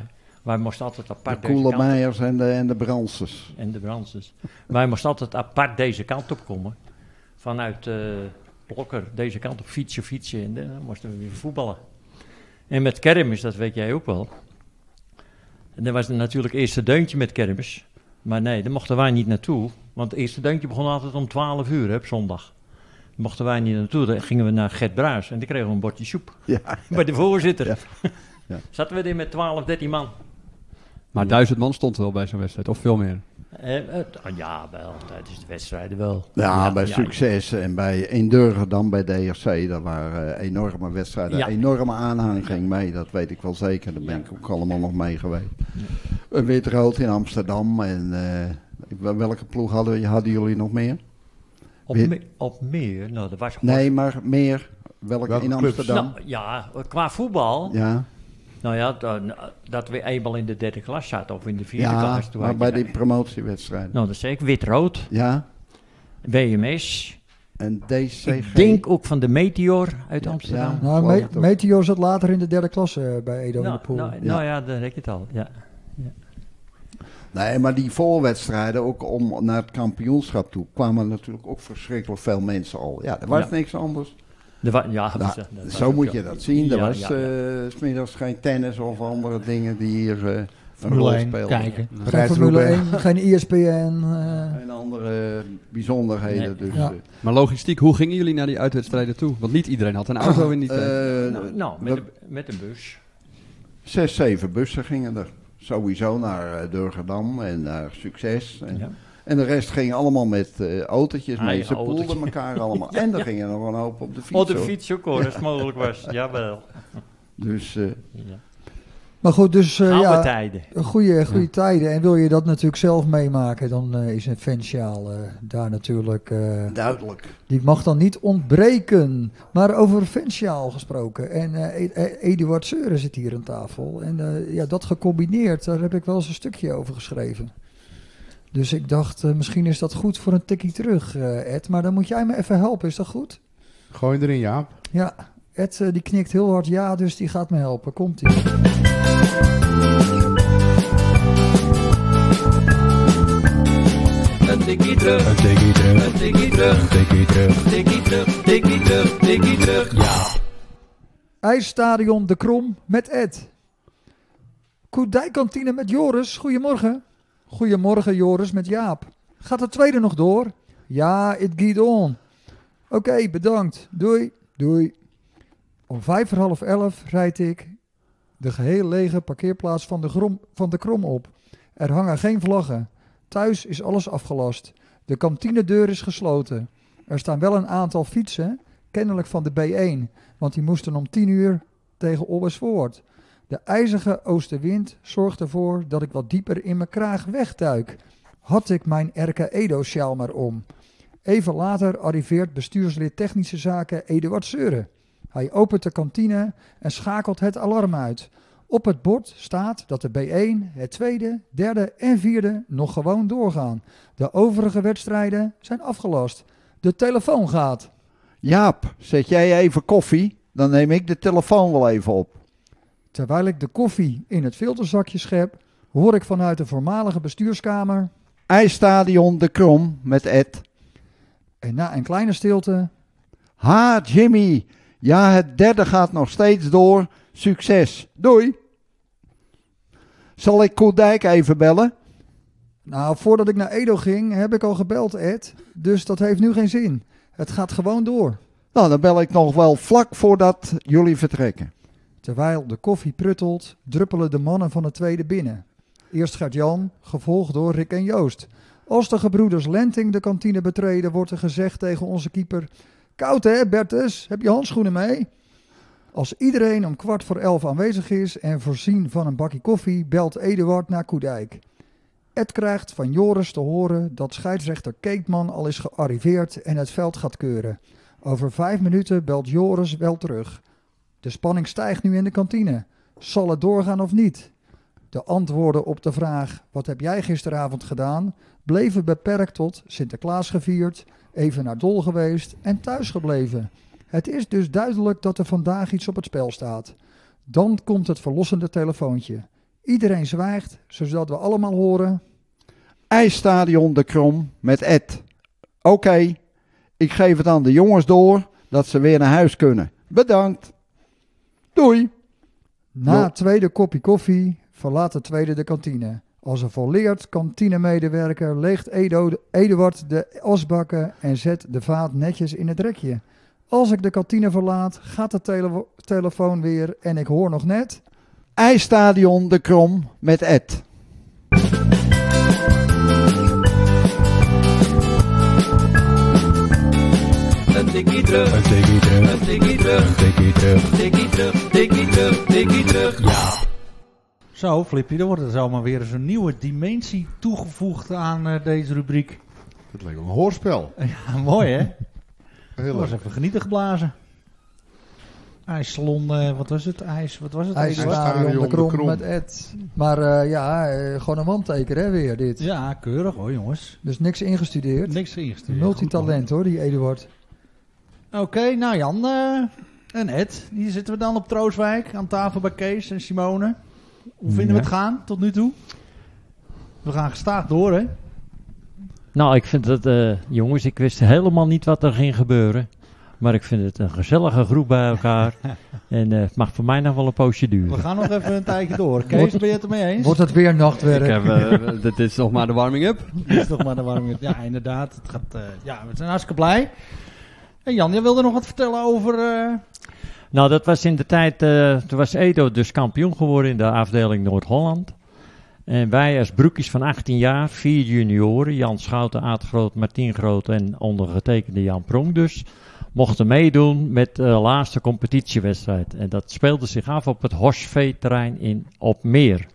Wij moesten altijd De apart deze Koele kant op. Meijers en de, en de Bransters. En de Brandsters. Wij moesten altijd apart deze kant op komen. Vanuit uh, Blokker deze kant op fietsen, fietsen. En dan moesten we weer voetballen. En met kermis, dat weet jij ook wel. En dan was het natuurlijk eerste deuntje met kermis. Maar nee, daar mochten wij niet naartoe. Want het eerste deuntje begon altijd om twaalf uur hè, op zondag. Daar mochten wij niet naartoe. Dan gingen we naar Gert Bruis en dan kregen we een bordje soep. Ja. Bij de voorzitter. Ja. Ja. Zaten we er met twaalf, dertien man. Maar duizend man stond wel bij zo'n wedstrijd, of veel meer. Eh, eh, ja, wel. Tijdens de wedstrijden wel. Ja, bij ja, Succes en bij Eendurgen dan bij D R C. Dat waren uh, enorme wedstrijden. Ja. Enorme aanhang ging mee, dat weet ik wel zeker. Daar ben Ja. ik ook allemaal nog mee geweest. Een wit-rood in Amsterdam. En uh, welke ploeg hadden, hadden jullie nog meer? Op, Weer- me, op meer, nou, dat was Nee, maar meer. Welke, Welke in clubs? Amsterdam? Nou, ja, qua voetbal. Ja, Nou ja, dan, dat we eenmaal in de derde klas zaten of in de vierde ja klas. Toen maar had bij je- die promotiewedstrijden. Nou, dat zeg ik. Wit-rood, Ja, W M S. en D C G. Ik denk ook van de Meteor uit Ja, Amsterdam. ja. Nou, geloof Me- het ook. Meteor zat later in de derde klasse eh, bij Edo in nou, de Poel. nou, Ja. nou ja, dan heb ik het al. Ja. Nee, maar die voorwedstrijden, ook om naar het kampioenschap toe, kwamen natuurlijk ook verschrikkelijk veel mensen al. Ja, er was Ja. niks anders. De wa- ja, Nou, dat- dat was zo ook moet zo. je dat zien. Er Ja, was ja, ja. eh, 's middags geen tennis of andere dingen die hier eh, een Formule rol één speelden. kijken. Geen Formule één, geen E S P N. eh. En andere bijzonderheden. Nee. Dus, Ja. eh, Maar logistiek, hoe gingen jullie naar die uitwedstrijden toe? Want niet iedereen had een auto in die tijd. eh, Nou, nou, met, we- een, met een bus. zes, zeven bussen gingen er. Sowieso naar uh, Durgerdam en naar Succes. En, Ja. en de rest ging allemaal met eh, autootjes mee. Eigen Ze poelden autootje. elkaar allemaal. En er gingen nog een hoop op de fiets. Op de hoor. fiets ook hoor, als het mogelijk was. Jawel. Dus eh, Ja. Maar goed, dus eh, Oude ja, tijden. goede, goede tijden. En wil je dat natuurlijk zelf meemaken, dan eh, is een fansjaal eh, daar natuurlijk... eh, duidelijk. die mag dan niet ontbreken. Maar over fansjaal gesproken. En eh, E- E- Eduard Seuren zit hier aan tafel. En eh, ja, dat gecombineerd, daar heb ik wel eens een stukje over geschreven. Dus ik dacht, eh, misschien is dat goed voor een tikkie terug, eh, Ed. Maar dan moet jij me even helpen, is dat goed? Gooi erin, Jaap. Ja, Ed eh, die knikt heel hard ja, dus die gaat me helpen. Komt-ie. Een tikkie terug, een tikkie terug, een tikkie terug, een tikkie terug, tikkie terug, tikkie terug, tikkie terug. Ja. IJsstadion De Krom met Ed. Koerdijkantine met Joris. Goedemorgen. Goedemorgen Joris met Jaap. Gaat de tweede nog door? Ja, it geht on. Oké, bedankt. Doei. Doei. Om vijf voor half elf rijd ik de geheel lege parkeerplaats van de, grom, van de Krom op. Er hangen geen vlaggen. Thuis is alles afgelast. De kantinedeur is gesloten. Er staan wel een aantal fietsen, kennelijk van de B één, want die moesten om tien uur tegen Ollersvoort. De ijzige oostenwind zorgt ervoor dat ik wat dieper in mijn kraag wegduik. Had ik mijn R K Edo-sjaal maar om. Even later arriveert bestuurslid technische zaken Eduard Seuren. Hij opent de kantine en schakelt het alarm uit. Op het bord staat dat de B één, het tweede, derde en vierde nog gewoon doorgaan. De overige wedstrijden zijn afgelast. De telefoon gaat. Jaap, zet jij even koffie? Dan neem ik de telefoon wel even op. Terwijl ik de koffie in het filterzakje schep, hoor ik vanuit de voormalige bestuurskamer. IJsstadion De Krom met Ed. En na een kleine stilte. Ha, Jimmy. Ja, het derde gaat nog steeds door. Succes. Doei. Zal ik Koerdijk even bellen? Nou, voordat ik naar Edo ging, heb ik al gebeld, Ed. Dus dat heeft nu geen zin. Het gaat gewoon door. Nou, dan bel ik nog wel vlak voordat jullie vertrekken. Terwijl de koffie pruttelt, druppelen de mannen van het tweede binnen. Eerst Gert-Jan, gevolgd door Rick en Joost. Als de gebroeders Lenting de kantine betreden, wordt er gezegd tegen onze keeper: koud hè, Bertus? Heb je handschoenen mee? Als iedereen om kwart voor elf aanwezig is en voorzien van een bakje koffie, belt Eduard naar Koerdijk. Ed krijgt van Joris te horen dat scheidsrechter Keetman al is gearriveerd en het veld gaat keuren. Over vijf minuten belt Joris wel terug. De spanning stijgt nu in de kantine. Zal het doorgaan of niet? De antwoorden op de vraag: wat heb jij gisteravond gedaan? Bleven beperkt tot Sinterklaas gevierd, even naar Dol geweest en thuis gebleven. Het is dus duidelijk dat er vandaag iets op het spel staat. Dan komt het verlossende telefoontje. Iedereen zwijgt, zodat we allemaal horen. IJsstadion De Krom met Ed. Oké, okay, ik geef het aan de jongens door dat ze weer naar huis kunnen. Bedankt. Doei. Na Jo. het tweede kopje koffie verlaat de tweede de kantine. Als een volleerd kantinemedewerker leegt Edo, Eduard de asbakken en zet de vaat netjes in het rekje. Als ik de kantine verlaat, gaat de tele- telefoon weer en ik hoor nog net... IJsstadion De Krom met Ed. Een tikkie terug, een tikkie terug, een tikkie terug, een tikkie terug, tikkie terug, tikkie terug, tikkie terug. Ja. Zo, Flippy, er wordt er zomaar weer eens een nieuwe dimensie toegevoegd aan uh, deze rubriek. Het lijkt wel een hoorspel. Ja, mooi hè? Heel Dat was leuk. even genieten geblazen. IJssalon, uh, wat was het? IJs, wat was het? IJsstadion de Krom, de Krom. met Ed. Maar uh, ja, uh, gewoon een wandteken hè, weer dit. Ja, keurig hoor jongens. Dus niks ingestudeerd. Niks ingestudeerd. Multitalent hoor, die Eduard. Oké, okay, nou Jan uh, en Ed, hier zitten we dan op Troostwijk aan tafel bij Kees en Simone. Hoe vinden Ja. we het gaan tot nu toe? We gaan gestaag door hè? Nou, ik vind het, uh, jongens, ik wist helemaal niet wat er ging gebeuren. Maar ik vind het een gezellige groep bij elkaar. En uh, het mag voor mij nog wel een poosje duren. We gaan nog even een tijdje door. Kees, Wordt- ben je het ermee eens? Wordt het weer Ik nachtwerk? heb, uh, dit is nog maar de warming-up. Dat is toch maar de warming. Ja, inderdaad. Het gaat, uh, ja, we zijn hartstikke blij. En Jan, jij wilde nog wat vertellen over... Uh... Nou, dat was in de tijd, uh, toen was Edo dus kampioen geworden in de afdeling Noord-Holland. En wij als broekjes van achttien jaar, vier junioren, Jan Schouten, Aad Groot, Martien Groot en ondergetekende Jan Pronk dus, mochten meedoen met de laatste competitiewedstrijd. En dat speelde zich af op het Horsvee-terrein in Opmeer.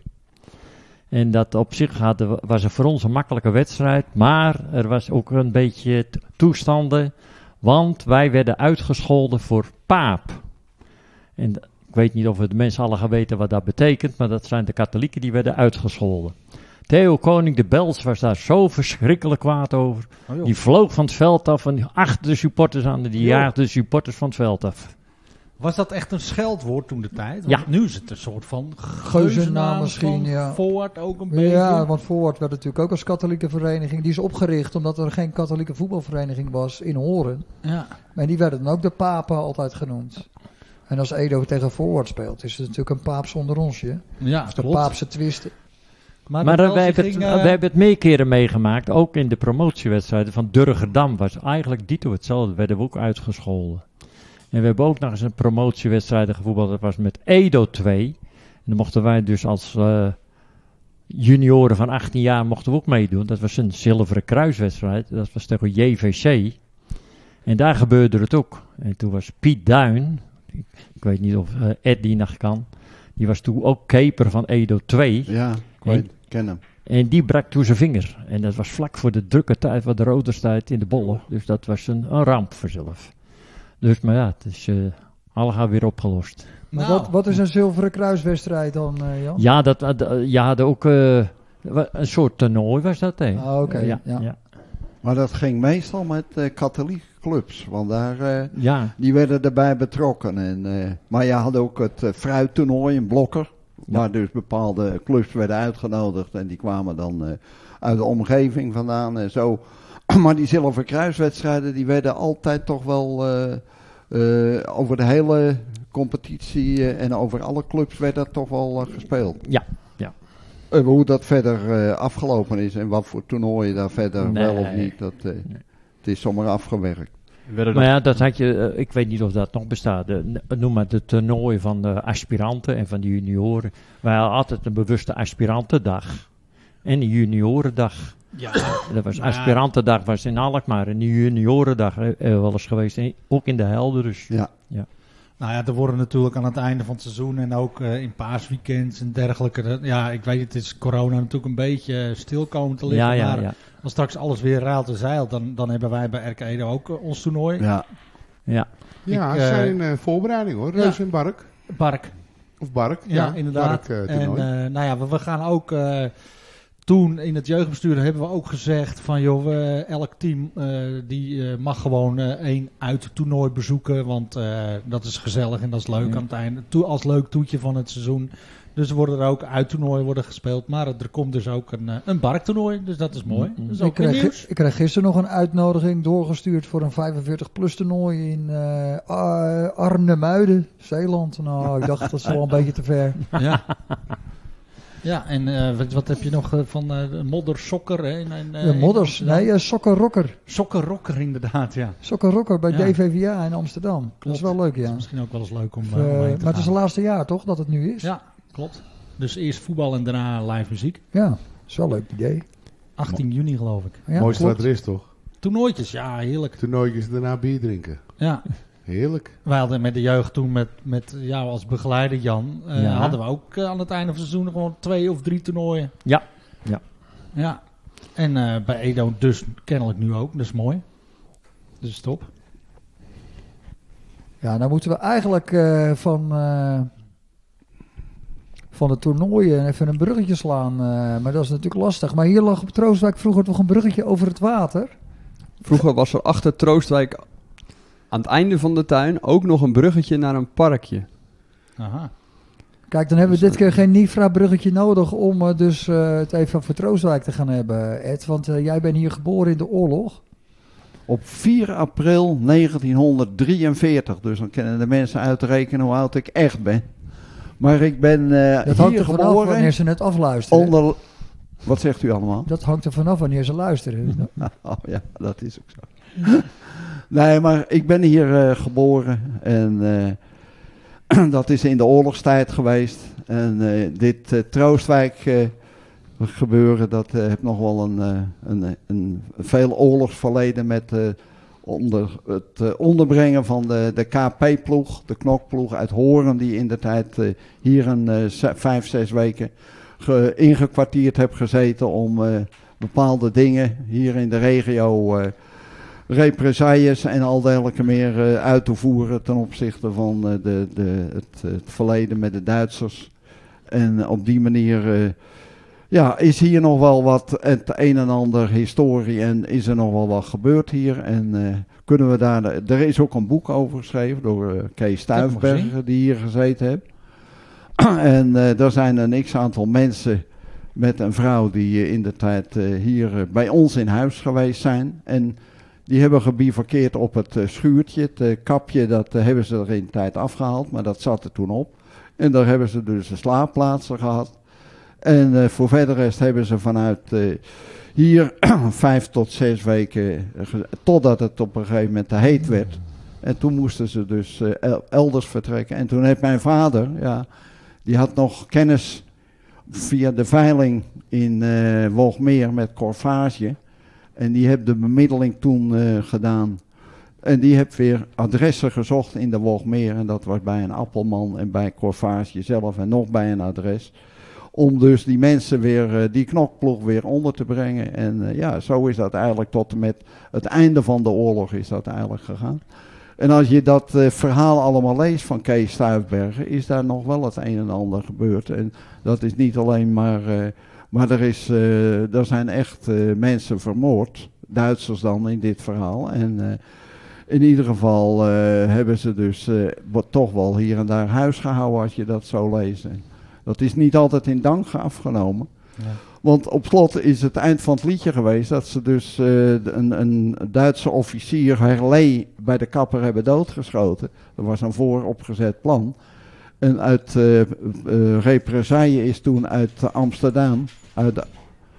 En dat op zich hadden, we- was het voor ons een makkelijke wedstrijd, maar er was ook een beetje t- toestanden, want wij werden uitgescholden voor paap. En d- ik weet niet of de mensen alle gaan weten wat dat betekent, maar dat zijn de katholieken die werden uitgescholden. Theo Koning de Bels was daar zo verschrikkelijk kwaad over. Oh, joh. Die vloog van het veld af en die achter de supporters aan en die Joh. jaagde de supporters van het veld af. Was dat echt een scheldwoord toen de tijd? Want Ja. nu is het een soort van Geuzennaam misschien, van ja. Forward ook een beetje. Ja, want Voorwaard werd natuurlijk ook als katholieke vereniging. Die is opgericht omdat er geen katholieke voetbalvereniging was in Horen. Ja. Maar die werden dan ook de papen altijd genoemd. En als Edo tegen Voorwaard speelt, is het natuurlijk een paap zonder onsje. Ja, Of de klopt. paapse twisten. Maar, Maar de uh, wij, Belgische hebben het, ging, uh, wij hebben het meer keren meegemaakt, ook in de promotiewedstrijden van Durgerdam was eigenlijk dito hetzelfde, werden we ook uitgescholden. En we hebben ook nog eens een promotiewedstrijd gevoetbald, dat was met Edo twee. En dan mochten wij dus als uh, junioren van achttien jaar mochten we ook meedoen. Dat was een zilveren kruiswedstrijd, dat was tegen J V C. En daar gebeurde het ook. En toen was Piet Duin, ik, ik weet niet of uh, Ed die nog kan, die was toen ook keeper van Edo twee. Ja, ik weet, ik ken hem. En die brak toen zijn vinger. En dat was vlak voor de drukke tijd van de Roderstijd in de bollen. Dus dat was een, een ramp voor zelf. Dus, maar ja, het is uh, alle gaan weer opgelost. Maar Nou. wat, wat is een zilveren kruiswedstrijd dan, uh, Jan? Ja, dat, uh, d- je had ook uh, wa- een soort toernooi was dat, hè? Ah, oké, ja, ja. ja. Maar dat ging meestal met uh, katholieke clubs, want daar, uh, Ja, die werden erbij betrokken. En, uh, maar je had ook het uh, fruittoernooi in Blokker, waar dus bepaalde clubs werden uitgenodigd en die kwamen dan uh, uit de omgeving vandaan en zo. Maar die zilveren kruiswedstrijden, die werden altijd toch wel uh, uh, over de hele competitie uh, en over alle clubs werd dat toch wel uh, gespeeld. Ja, ja. Uh, hoe dat verder uh, afgelopen is en wat voor toernooien daar verder Nee. wel of niet, dat, uh, het is zomaar afgewerkt. Werden maar nog- ja, dat had je, uh, ik weet niet of dat nog bestaat. De, n- noem maar de toernooi van de aspiranten en van de junioren. Wij hadden altijd een bewuste aspirantendag en een juniorendag. ja, Dat was Nou ja. aspirantendag was in Alkmaar en die juniorendag eh, eh, wel eens geweest, en ook in de Helder dus. Ja. nou ja, er worden natuurlijk aan het einde van het seizoen en ook uh, in paasweekends en dergelijke. dat- Ja, ik weet het, is corona natuurlijk een beetje stil komen te liggen. Ja, ja, maar ja. als straks alles weer raalt en zeilt, dan, dan hebben wij bij R K Edo ook uh, ons toernooi. Ja. ja. Ja, Ik, het eh, zijn uh, voorbereiding hoor. ja. Reus en Bark. Park. Of Bark. Ja, Ja, inderdaad. Bark, uh, en toernooi. uh, nou ja, we, we gaan ook uh, toen in het jeugdbestuur hebben we ook gezegd van joh, we, elk team uh, die uh, mag gewoon uh, één uittoernooi bezoeken, want uh, dat is gezellig en dat is leuk Ja. aan het einde. To, als leuk toetje van het seizoen. Dus er worden er ook uittoernooien worden gespeeld. Maar er komt dus ook een, uh, een barktoernooi. Dus dat is mooi. Dat is ook Ik kreeg, weer nieuws. ik kreeg gisteren nog een uitnodiging doorgestuurd voor een vijfenveertig plus toernooi in uh, Ar- Arnhemuiden, Zeeland. Nou, ik dacht dat is wel een beetje te ver. Ja. Ja, en uh, wat, wat heb je nog uh, van uh, modder, sokker? Hè, in, in, uh, De modders, in Amsterdam? nee, uh, Sokkerrokker. Sokkerrokker inderdaad, ja. Sokkerrokker bij Ja. D V V A in Amsterdam. Dat Klopt. is wel leuk, Dat ja. is misschien ook wel eens leuk om, Of, uh, uh, om heen te maar het is gaan. het laatste jaar toch dat het nu is? Ja, klopt. Dus eerst voetbal en daarna live muziek. Ja, dat is wel een leuk idee. achttien juni geloof ik. Ja, Mooiste klopt. wat er is, toch? Toernooitjes, ja, heerlijk. Toernooitjes, daarna bier drinken. Ja. Heerlijk. Wij hadden met de jeugd toen met, met jou als begeleider, Jan, uh, Ja. hadden we ook uh, aan het einde van het seizoen gewoon twee of drie toernooien. Ja. Ja. Ja. En uh, bij Edo dus kennelijk nu ook, dat is mooi. Dus top. Ja, nou moeten we eigenlijk uh, van, uh, van de toernooien even een bruggetje slaan. Uh, maar dat is natuurlijk lastig. Maar hier lag op Troostwijk vroeger toch een bruggetje over het water. Vroeger was er achter Troostwijk aan het einde van de tuin ook nog een bruggetje naar een parkje. Aha. Kijk, dan hebben we dit keer geen Nifra-bruggetje nodig om uh, dus uh, het even over Troostwijk te gaan hebben, Ed. Want uh, jij bent hier geboren in de oorlog. Op vier april negentienhonderddrieënveertig, dus dan kunnen de mensen uitrekenen hoe oud ik echt ben. Maar ik ben uh, Dat hangt hier er vanaf geboren wanneer ze het afluisteren. onder... Wat zegt u allemaal? Dat hangt er vanaf wanneer ze luisteren. Oh ja, dat is ook zo. Nee, maar ik ben hier uh, geboren en uh, dat is in de oorlogstijd geweest. En uh, dit uh, Troostwijk uh, gebeuren, dat uh, heeft nog wel een, uh, een, een veel oorlogsverleden met uh, onder, het uh, onderbrengen van de, de K P-ploeg, de knokploeg uit Horen, die in de tijd uh, hier een uh, z- vijf, zes weken ge- ingekwartierd heb gezeten om uh, bepaalde dingen hier in de regio, uh, represailles en al dergelijke meer uh, uit te voeren ten opzichte van uh, de, de, het, het verleden met de Duitsers. En uh, op die manier uh, ja, is hier nog wel wat het een en ander historie en is er nog wel wat gebeurd hier. En uh, kunnen we daar, de, er is ook een boek over geschreven door uh, Kees Stuifberger die hier gezeten heeft. En uh, er zijn een x-aantal mensen met een vrouw die uh, in de tijd uh, hier uh, bij ons in huis geweest zijn. En die hebben gebivakkeerd op het uh, schuurtje. Het uh, kapje, dat uh, hebben ze er in de tijd afgehaald, maar dat zat er toen op. En daar hebben ze dus de slaapplaatsen gehad. En uh, voor verder rest hebben ze vanuit uh, hier vijf tot zes weken, uh, ge- totdat het op een gegeven moment te heet werd. En toen moesten ze dus uh, el- elders vertrekken. En toen heeft mijn vader, ja, die had nog kennis via de veiling in uh, Woogmeer met Corvage. En die heeft de bemiddeling toen uh, gedaan. En die heeft weer adressen gezocht in de Woogmeer. En dat was bij een Appelman en bij Corvage zelf en nog bij een adres. Om dus die mensen weer, uh, die knokploeg weer onder te brengen. En uh, ja, zo is dat eigenlijk tot en met het einde van de oorlog is dat eigenlijk gegaan. En als je dat uh, verhaal allemaal leest van Kees Stuifbergen, is daar nog wel het een en ander gebeurd. En dat is niet alleen maar, uh, maar er, is, uh, er zijn echt uh, mensen vermoord, Duitsers dan in dit verhaal. En uh, in ieder geval uh, hebben ze dus uh, wat toch wel hier en daar huis gehouden als je dat zo leest. En dat is niet altijd in dank afgenomen. Ja. Want op slot is het eind van het liedje geweest dat ze dus uh, een, een Duitse officier Herlee bij de kapper hebben doodgeschoten. Er was een vooropgezet plan. En uit uh, uh, represaille is toen uit Amsterdam, uit de,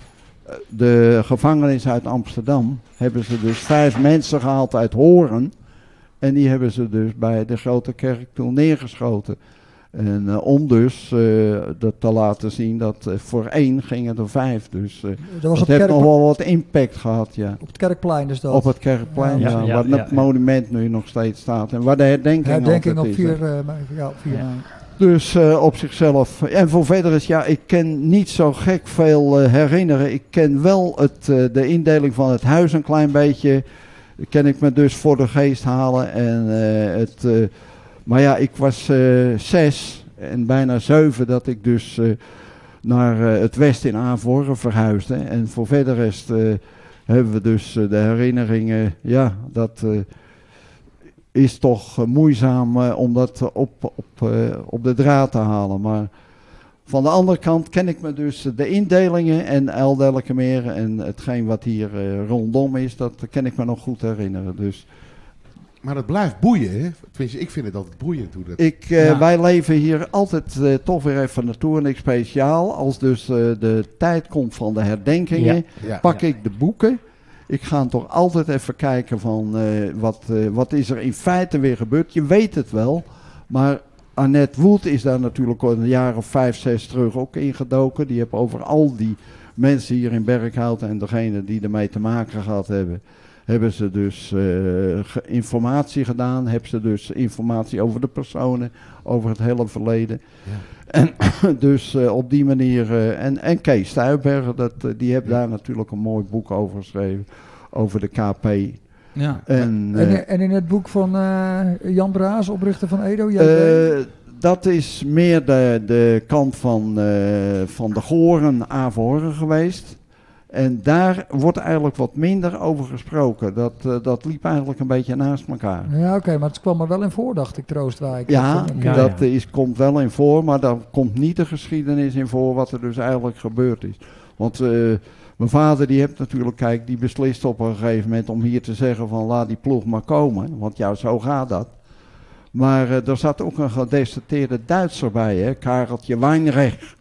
de gevangenis uit Amsterdam, hebben ze dus vijf mensen gehaald uit Horen. En die hebben ze dus bij de Grote Kerk toen neergeschoten. En uh, om dus uh, dat te laten zien dat uh, voor één gingen er vijf. Dus uh, Dat was dat op, heeft nog kerk, wel wat impact gehad, ja. op het Kerkplein dus dat. Op het Kerkplein, Ja, ja, ja, waar ja, het ja. monument nu nog steeds staat. En waar de herdenking, herdenking op altijd is, hè. vier, uh, ja, op vier Ja. mei. Dus uh, op zichzelf. En voor verder is, ja, ik ken niet zo gek veel uh, herinneren. Ik ken wel het, uh, de indeling van het huis een klein beetje. Ken ik me dus voor de geest halen. En, uh, het, uh, maar ja, ik was uh, zes en bijna zeven dat ik dus uh, naar uh, het West in Averhoorn verhuisde. En voor verder rest uh, hebben we dus uh, de herinneringen, ja, dat... Uh, is toch uh, moeizaam uh, om dat uh, op, op, uh, op de draad te halen. Maar Van de andere kant ken ik me dus de indelingen en Eldelkemeer en hetgeen wat hier uh, rondom is, dat ken ik me nog goed herinneren. Dus Maar het blijft boeien, hè? Tenminste, ik vind het altijd boeiend hoe dat... ik, uh, Ja. wij leven hier altijd uh, toch weer even naartoe en ik speciaal. Als dus uh, de tijd komt van de herdenkingen, Ja. Ja. pak ik de boeken. Ik ga toch altijd even kijken van uh, wat, uh, wat is er in feite weer gebeurd. Je weet het wel, maar Annette Wood is daar natuurlijk al een jaar of vijf, zes terug ook ingedoken. Die heeft over al die mensen hier in Berkhout en degene die ermee te maken gehad hebben, hebben ze dus uh, ge- informatie gedaan. Hebben ze dus informatie over de personen, over het hele verleden. Ja. En dus uh, op die manier, uh, en, en Kees Stuybergen, dat, uh, die heeft daar natuurlijk een mooi boek over geschreven, over de K P. Ja. En, uh, En, en in het boek van uh, Jan Braas, oprichter van Edo, jij uh, dat is meer de, de kant van, uh, van de Goren, Averhoorn geweest. En daar wordt eigenlijk wat minder over gesproken. Dat, uh, dat liep eigenlijk een beetje naast elkaar. Ja, oké, maar het kwam er wel in voor, dacht ik, Troostwijk. Ja, Dat, uh, Ja, dat ja. Is, komt wel in voor, maar daar komt niet de geschiedenis in voor wat er dus eigenlijk gebeurd is. Want uh, mijn vader die heeft natuurlijk, kijk, die beslist op een gegeven moment om hier te zeggen van laat die ploeg maar komen. Want ja, zo gaat dat. Maar uh, er zat ook een gedeserteerde Duitser bij, hè, Kareltje Weinrecht.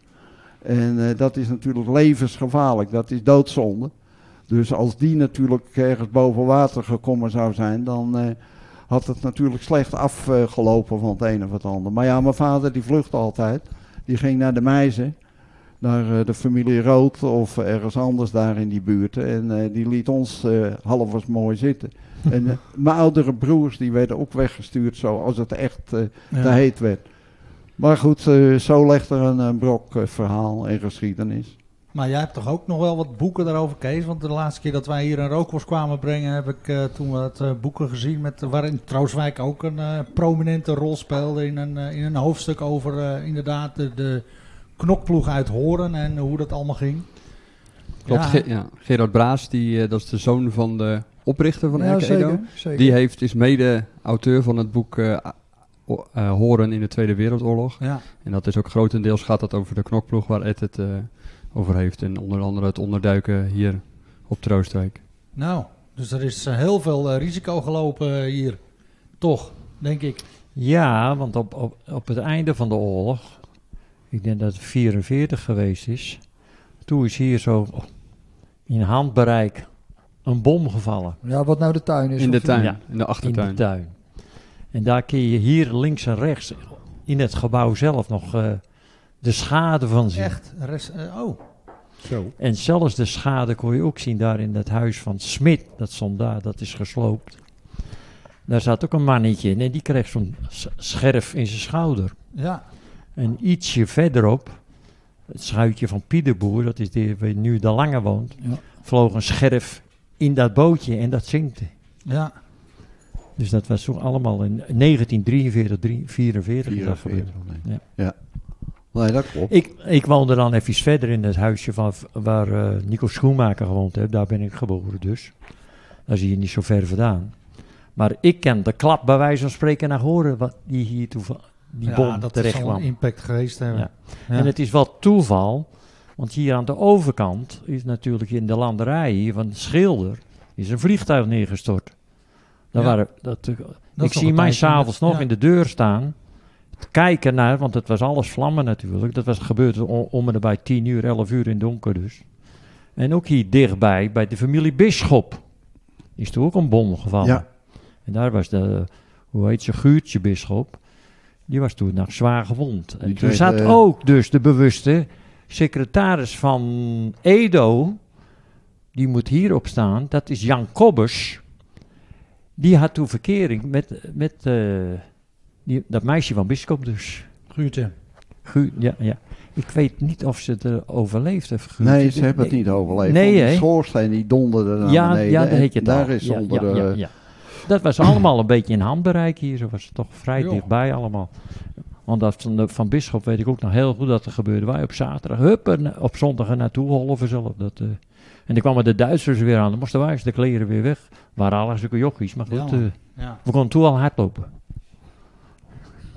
En uh, dat is natuurlijk levensgevaarlijk, dat is doodzonde. Dus als die natuurlijk ergens boven water gekomen zou zijn, dan uh, had het natuurlijk slecht afgelopen uh, van het een of het ander. Maar ja, mijn vader die vluchtte altijd. Die ging naar de Meijzen, naar uh, de familie Rood of ergens anders daar in die buurt. En uh, die liet ons uh, half eens mooi zitten. En uh, mijn oudere broers die werden ook weggestuurd zoals het echt uh, Ja. te heet werd. Maar goed, uh, zo legt er een, een brok uh, verhaal en geschiedenis. Maar jij hebt toch ook nog wel wat boeken daarover, Kees? Want de laatste keer dat wij hier een rookworst kwamen brengen, heb ik uh, toen wat uh, boeken gezien met, waarin Troostwijk ook een uh, prominente rol speelde in een, uh, in een hoofdstuk over uh, inderdaad de, de knokploeg uit Hoorn en hoe dat allemaal ging. Klopt, Ja. Ge- ja. Gerard Braas, die, uh, dat is de zoon van de oprichter van ja, Erke Edo. zeker, zeker. Die heeft, is mede-auteur van het boek uh, o- uh, Hoorn in de Tweede Wereldoorlog. Ja. En dat is ook grotendeels gaat dat over de knokploeg waar Ed het uh, over heeft. En onder andere het onderduiken hier op Troostwijk. Nou, dus er is uh, heel veel uh, risico gelopen uh, hier. Toch, denk ik. Ja, want op, op, op het einde van de oorlog, ik denk dat het vierenveertig geweest is, toen is hier zo in handbereik een bom gevallen Ja, wat nou de tuin is. In de of- tuin, Ja, in de in achtertuin. de tuin. En daar kun je hier links en rechts in het gebouw zelf nog uh, de schade van zien. Echt. Rest, uh, oh. Zo. En zelfs de schade kon je ook zien daar in het huis van Smit. Dat stond daar, dat is gesloopt. Daar zat ook een mannetje in en die kreeg zo'n s- scherf in zijn schouder. Ja. En ietsje verderop, het schuitje van Pieterboer, dat is die waar nu de Lange woont, Ja. vloog een scherf in dat bootje en dat zinkte. Ja. Dus dat was zo allemaal in negentien drieënveertig, drie- vierenveertig. is dat gebeurd. nee. Ja. Ja. Nee, dat klopt. Ik, ik woonde dan even verder in het huisje van, waar uh, Nico Schoenmaker gewoond heeft. Daar ben ik geboren dus. Dat is hier niet zo ver vandaan. Maar ik ken de klap bij wijze van spreken naar horen wat die hier toeval, die ja, bom dat terecht zal kwam. een impact geweest hebben. Ja. Ja. En het is wel toeval, want hier aan de overkant is natuurlijk in de landerij hier van de Schilder is een vliegtuig neergestort. Daar Ja. waren, dat, uh, Dat ik is nog zie een mij tijdje, s'avonds nog ja. in de deur staan, te kijken naar, want het was alles vlammen natuurlijk. Dat was gebeurd om, om en bij tien uur, elf uur in het donker dus. En ook hier dichtbij, bij de familie Bisschop, is toen ook een bom gevallen. Ja. En daar was de, hoe heet ze, Guurtje Bisschop. Die was toen nog zwaar gewond. En Die toen kreeg, zat eh, ook dus de bewuste secretaris van Edo. Die moet hierop staan. Dat is Jan Kobbers. Die had toen verkering met, met uh, die, dat meisje van Bisschop dus. Guurtje. Gu, ja, ja. Ik weet niet of ze het uh, overleefd heeft. Guurtje. Nee, ze hebben het niet overleefd. Nee, want die hè? schoorsteen die donderde naar Ja, beneden. ja, dat en heet je het daar al. is Ja, onder ja, de... ja, ja. Dat was allemaal een beetje in handbereik hier. Zo was het toch vrij Jo. dichtbij allemaal. Want dat van, de, van Bisschop weet ik ook nog heel goed dat er gebeurde. Wij op zaterdag, hup, er op zondag er naartoe holven zelf. Dat, uh, en dan kwamen de Duitsers weer aan. Dan moesten wij eens de kleren weer weg. Waren alles zulke jochies. Maar goed, Ja, uh, Ja. we konden toen al hardlopen.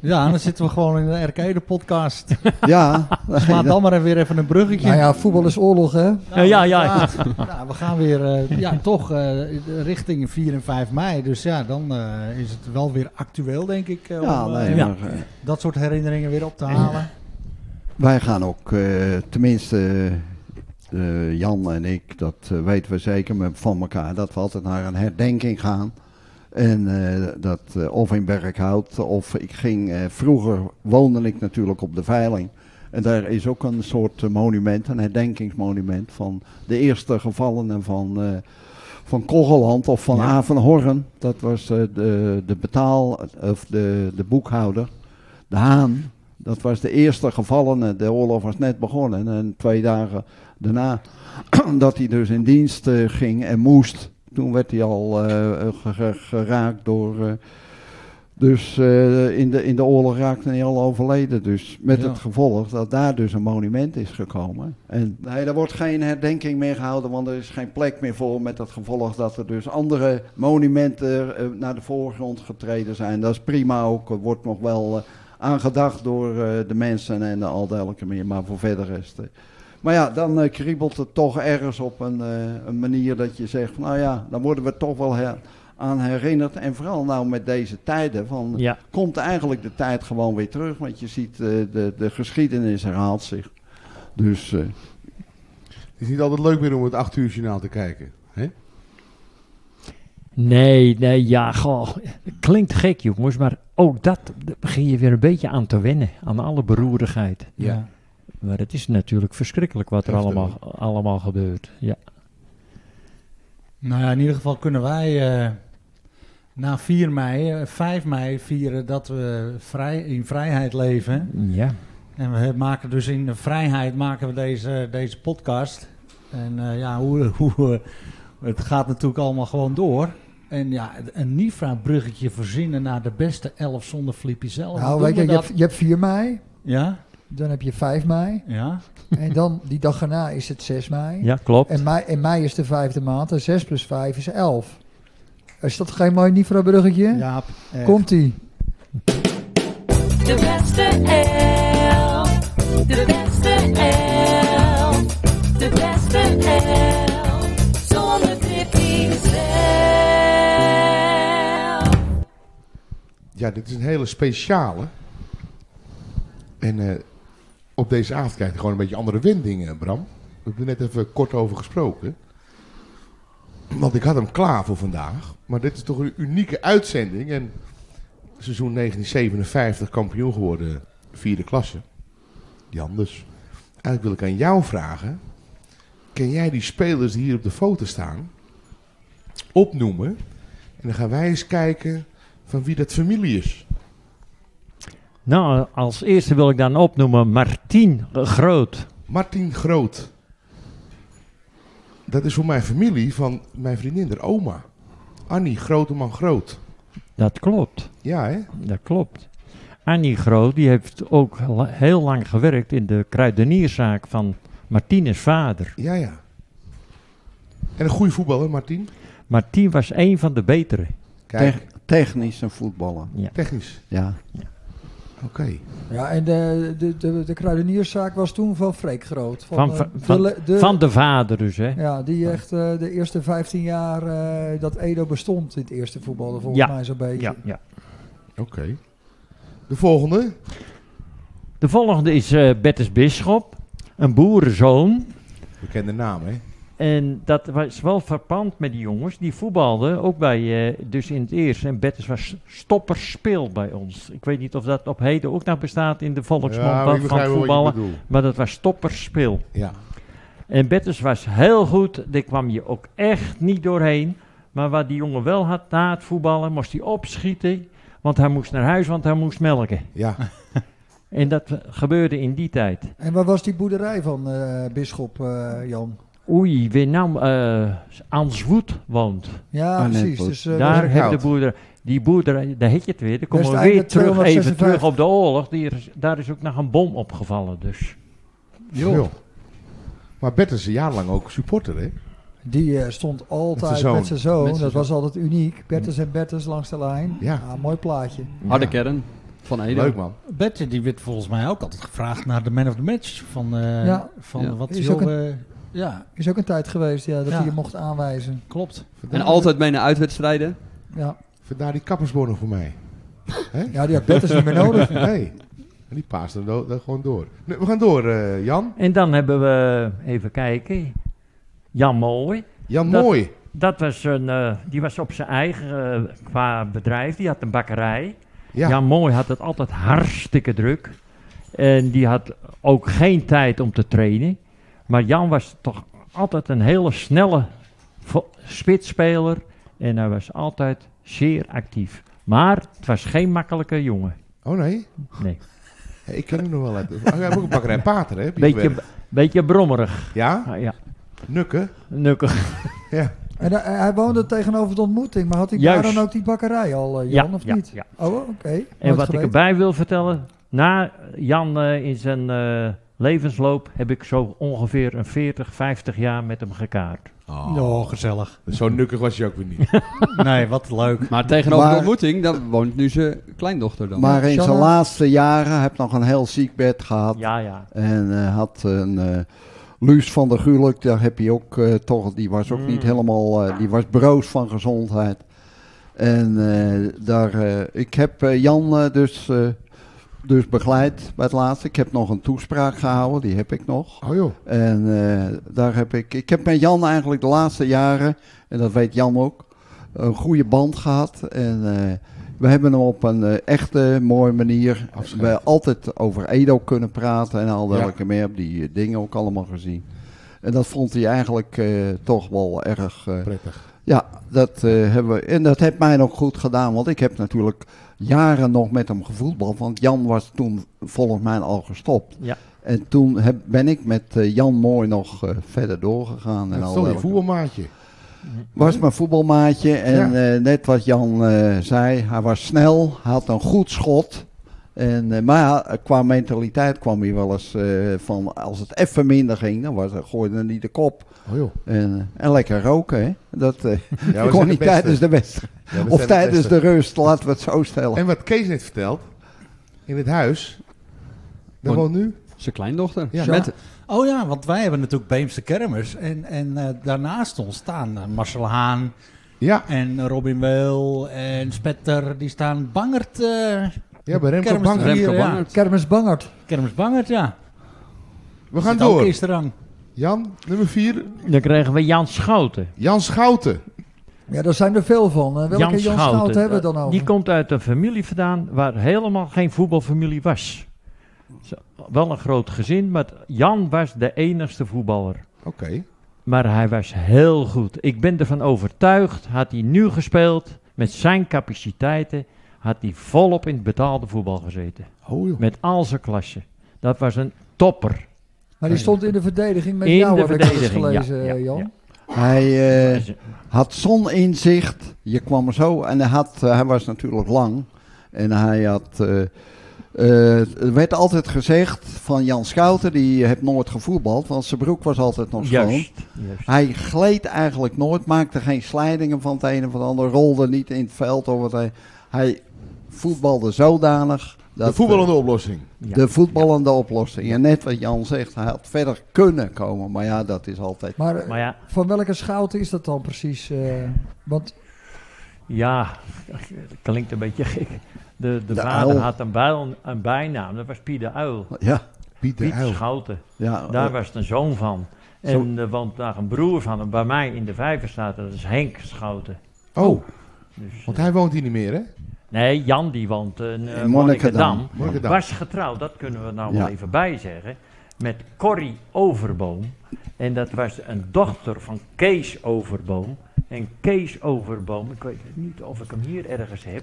Ja, dan zitten we gewoon in de Arcade-podcast. Ja. Slaat dan maar weer even een bruggetje. Nou ja, voetbal is oorlog, hè? Nou, ja, ja. inderdaad. Nou, we gaan weer uh, ja, toch uh, richting vier en vijf mei. Dus ja, dan uh, is het wel weer actueel, denk ik. Uh, Ja, om nee, uh, maar, ja, uh, dat soort herinneringen weer op te halen. wij gaan ook, uh, tenminste uh, Jan en ik, dat uh, weten we zeker met, van elkaar, dat we altijd naar een herdenking gaan. En uh, dat uh, of in Berkhout, of ik ging, uh, vroeger woonde ik natuurlijk op de Veiling. En daar is ook een soort uh, monument, een herdenkingsmonument van de eerste gevallenen van, uh, van Koggeland of van Ja. Avenhorn. Dat was uh, de, de betaal, of de, de boekhouder, de Haan. Dat was de eerste gevallene, de oorlog was net begonnen. En twee dagen daarna dat hij dus in dienst uh, ging en moest. Toen werd hij al uh, ge- geraakt door... Uh, dus uh, in, de, in de oorlog raakte hij al overleden. Dus met Ja. het gevolg dat daar dus een monument is gekomen. En nee, er wordt geen herdenking meer gehouden, want er is geen plek meer voor. Met het gevolg dat er dus andere monumenten uh, naar de voorgrond getreden zijn. Dat is prima ook. Er wordt nog wel uh, aangedacht door uh, de mensen en uh, al dergelijke meer. Maar voor verder rest... Uh, Maar ja, dan uh, kriebelt het toch ergens op een, uh, een manier dat je zegt, van, nou ja, dan worden we toch wel her- aan herinnerd. En vooral nou met deze tijden, van, Ja. komt eigenlijk de tijd gewoon weer terug. Want je ziet, uh, de, de geschiedenis herhaalt zich. Dus, uh, Het is niet altijd leuk meer om het acht uur journaal te kijken. Hè? Nee, nee, ja, goh. Klinkt gek, jongens, maar ook dat, daar begin je weer een beetje aan te wennen. Aan alle beroerdigheid. Ja. Maar het is natuurlijk verschrikkelijk wat er Heftig, allemaal, allemaal gebeurt. Ja. Nou ja, in ieder geval kunnen wij uh, na vier mei, uh, vijf mei vieren dat we vrij, in vrijheid leven. Ja. En we maken dus in de vrijheid maken we deze, deze podcast. En uh, ja, hoe, hoe, uh, het gaat natuurlijk allemaal gewoon door. En ja, een Nifra-bruggetje verzinnen naar de beste elf zonder Flippy zelf. Nou, Hoe weet je, doen je we hebt, je hebt vier mei, Ja, dan heb je vijf mei. ja. En dan, die dag erna is het zes mei. Ja, klopt. En mei, en mei is de vijfde maand en zes plus vijf is elf. Is dat geen mooi Nifra-bruggetje? Jaap, echt. Komt-ie. De beste elf. De beste elf. De beste elf. Zonder Flippy zelf. Ja, dit is een hele speciale. En uh, op deze avond krijg je gewoon een beetje andere wendingen, Bram. We hebben er net even kort over gesproken. Want ik had hem klaar voor vandaag. Maar dit is toch een unieke uitzending. En seizoen negentien zevenenvijftig kampioen geworden, vierde klasse. Jan, dus eigenlijk wil ik aan jou vragen. Ken jij die spelers die hier op de foto staan opnoemen? En dan gaan wij eens kijken van wie dat familie is. Nou, als eerste wil ik dan opnoemen Martien Groot. Martien Groot. Dat is voor mijn familie van mijn vriendin, de oma. Annie Groteman Groot. Dat klopt. Ja, hè? Dat klopt. Annie Groot, die heeft ook la- heel lang gewerkt in de kruidenierszaak van Martines vader. Ja, ja. En een goede voetballer, Martien. Martien was een van de betere. Kijk, te- technisch een voetballer. Ja. technisch. Ja. Oké. Ja, en de, de, de, de kruidenierszaak was toen van Freek Groot. Van, Van, eh, van, de van, le- de- van de vader dus, hè? Ja, die echt uh, de eerste vijftien jaar uh, dat Edo bestond in het eerste voetballen, volgens Ja. mij zo'n beetje. Ja, ja. Oké. De volgende. De volgende is uh, Bertus Bisschop, een boerenzoon. Bekende naam, hè? En dat was wel verpand met die jongens. Die voetbalden ook bij, uh, dus in het eerste. En Bertus was stopperspeel bij ons. Ik weet niet of dat op heden ook nog bestaat in de volksmond Ja, maar van ik begrijp wel wat je voetballen. bedoelt. Maar dat was stopperspeel. Ja. En Bertus was heel goed. Daar kwam je ook echt niet doorheen. Maar wat die jongen wel had na het voetballen, moest hij opschieten. Want hij moest naar huis, want hij moest melken. Ja. En dat uh, gebeurde in die tijd. En waar was die boerderij van uh, Bisschop, uh, Jan? Oei, wie nou uh, Answoed woont. Ja, Ah, nee, precies. goed. Dus, uh, Daar Berkhout. heb de boerderij, die boerderij, daar heb je het weer. Dan komen we Westeinde weer terug, even tweehonderdzesenvijftig. terug op de oorlog. Die is, daar is ook nog een bom opgevallen, dus. Joh. Maar Bert is een jaar lang ook supporter, hè? die uh, stond Met altijd zijn met zoon. zijn zoon. Met zijn dat zoon. was altijd uniek. Bertus en Bertus langs de lijn. Ja. Ah, mooi plaatje. Harde Ja. kern. Van Edo. Leuk man. Betje, die werd volgens mij ook altijd gevraagd naar de man of the match. Van, uh, Ja. van Ja. wat Is joh, ook een- uh, ja, Is ook een tijd geweest ja, dat Ja. hij je mocht aanwijzen. klopt. En altijd mee naar uitwedstrijden. Ja, Vandaar die kappersbonnen voor mij. ja die had Betters niet meer nodig. Nee. En die paast er do- er gewoon door. Nee, we gaan door, uh, Jan. En dan hebben we, even kijken, Jan Mooi. Jan Dat- Mooi. Dat was een, eh, die was op zijn eigen eh, qua bedrijf. Die had een bakkerij. Ja. Jan Mooi had het altijd hartstikke druk. En die had ook geen tijd om te trainen. Maar Jan was toch altijd een hele snelle vo- spitsspeler. En hij was altijd zeer actief. Maar het was geen makkelijke jongen. Oh nee? Nee. Ja, ik ken hem nog wel uit. Oh, jij hebt ook een bakkerij Pater, hè? heb je Beetje, gewerkt. beetje brommerig. Ja? Ah, ja, Nukken? nukkig. Ja. En hij, hij woonde tegenover de ontmoeting, maar had hij Juist. daar dan ook die bakkerij al, uh, Jan, Ja, of ja, niet? ja. Oh, oké. En Nooit wat ik geweten. erbij wil vertellen, na Jan eh, in zijn eh, levensloop heb ik zo ongeveer een veertig, vijftig jaar met hem gekaart. Oh, gezellig. Zo nukkig was je ook weer niet. Nee, wat leuk. Maar tegenover Maar- de ontmoeting, daar woont nu zijn kleindochter dan. Maar in zijn Shanna? laatste jaren heb nog een heel ziek bed gehad. Ja, ja. En eh, had een eh Luus van der Gulik, daar heb je ook eh, toch, die was ook Mm. niet helemaal, eh, die was broos van gezondheid. En eh, daar, eh, ik heb eh, Jan eh, dus, eh, dus begeleid bij het laatste. Ik heb nog een toespraak gehouden, die heb ik nog. Oh joh. En eh, daar heb ik, ik heb met Jan eigenlijk de laatste jaren, en dat weet Jan ook, een goede band gehad. En eh, we hebben hem op een eh, echte mooie manier, Afscheid. we hebben altijd over Edo kunnen praten en al Ja. welke meer, heb die eh, dingen ook allemaal gezien. En dat vond hij eigenlijk eh, toch wel erg, eh, Prettig. ja, dat eh, hebben we, en dat heeft mij ook goed gedaan, want ik heb natuurlijk jaren nog met hem gevoetbald, want Jan was toen volgens mij al gestopt. Ja. En toen heb, ben ik met eh, Jan Mooi nog eh, verder doorgegaan. En Dat al is toch je welke- voetbalmaatje. was mijn voetbalmaatje en eh, net wat Jan eh, zei, hij was snel, hij had een goed schot. En, eh, maar ja, qua mentaliteit kwam hij wel eens eh, van, als het even minder ging, dan was, gooide hij de kop. Oh joh. En, en lekker roken, hè. Dat eh, Ja, we zijn kon de niet beste. tijdens de wedstrijd. Ja, we Of zijn de tijdens beste. de rust, laten we het zo stellen. En wat Kees net vertelt, in het huis, daar Woont- woont nu... Zijn kleindochter. Ja. Met, Oh ja, want wij hebben natuurlijk Beemse Kermers. En, en uh, daarnaast ons staan uh, Marcel Haan Ja, en Robin Weel en Spetter. Die staan Bangert. Uh, ja bij Remco Kermis- Banger. Remco Remco ja. Bangert. Kermis Bangert. Kermers Bangert, ja. We gaan Zit ook door. eerste rang. Jan, nummer vier. Dan kregen we Jan Schouten. Jan Schouten. Ja, daar zijn er veel van. Uh, welke Jan, Jan Schout hebben we dan over? Die komt uit een familie vandaan waar helemaal geen voetbalfamilie was. Zo, wel een groot gezin, maar Jan was de enigste voetballer. Oké. Maar hij was heel goed. Ik ben ervan overtuigd, had hij nu gespeeld, met zijn capaciteiten, had hij volop in het betaalde voetbal gezeten. Oh joh. Met al zijn klassen. Dat was een topper. Maar die stond in de verdediging met In jou, de heb ik wel eens verdediging, ja, gelezen, ja, eh, Jan. ja. Hij eh, had zoninzicht. Je kwam er zo en hij, had, eh, hij was natuurlijk lang. En hij had. eh, eh, er werd altijd gezegd van Jan Schouten, die heeft nooit gevoetbald, want zijn broek was altijd nog schoon. Juist, juist. Hij gleed eigenlijk nooit, maakte geen slijdingen van het een of het ander, rolde niet in het veld. Of het, hij voetbalde zodanig. Dat, De voetballende oplossing. Ja. de voetballende oplossing. En net wat Jan zegt, hij had verder kunnen komen. Maar ja, dat is altijd. Maar, eh, Maar ja, van welke Schouten is dat dan precies? eh, want ja, dat klinkt een beetje gek. De, de, De vader uil. had een, buil, een bijnaam, dat was Piet de Uil. Ja, Piet de Piet Uil. Schouten. ja. Daar eh, was het een zoon van. En er woont daar een broer van hem bij mij in de vijver staat. Dat is Henk Schouten. Oh, Dus, want eh, hij woont hier niet meer, hè? nee, Jan die woont in uh, In Monnikendam. Monnikendam. Monnikendam. Was getrouwd, dat kunnen we nou Ja. wel even bijzeggen. Met Corrie Overboom. En dat was een dochter van Kees Overboom. En Kees Overboom, ik weet niet of ik hem hier ergens heb.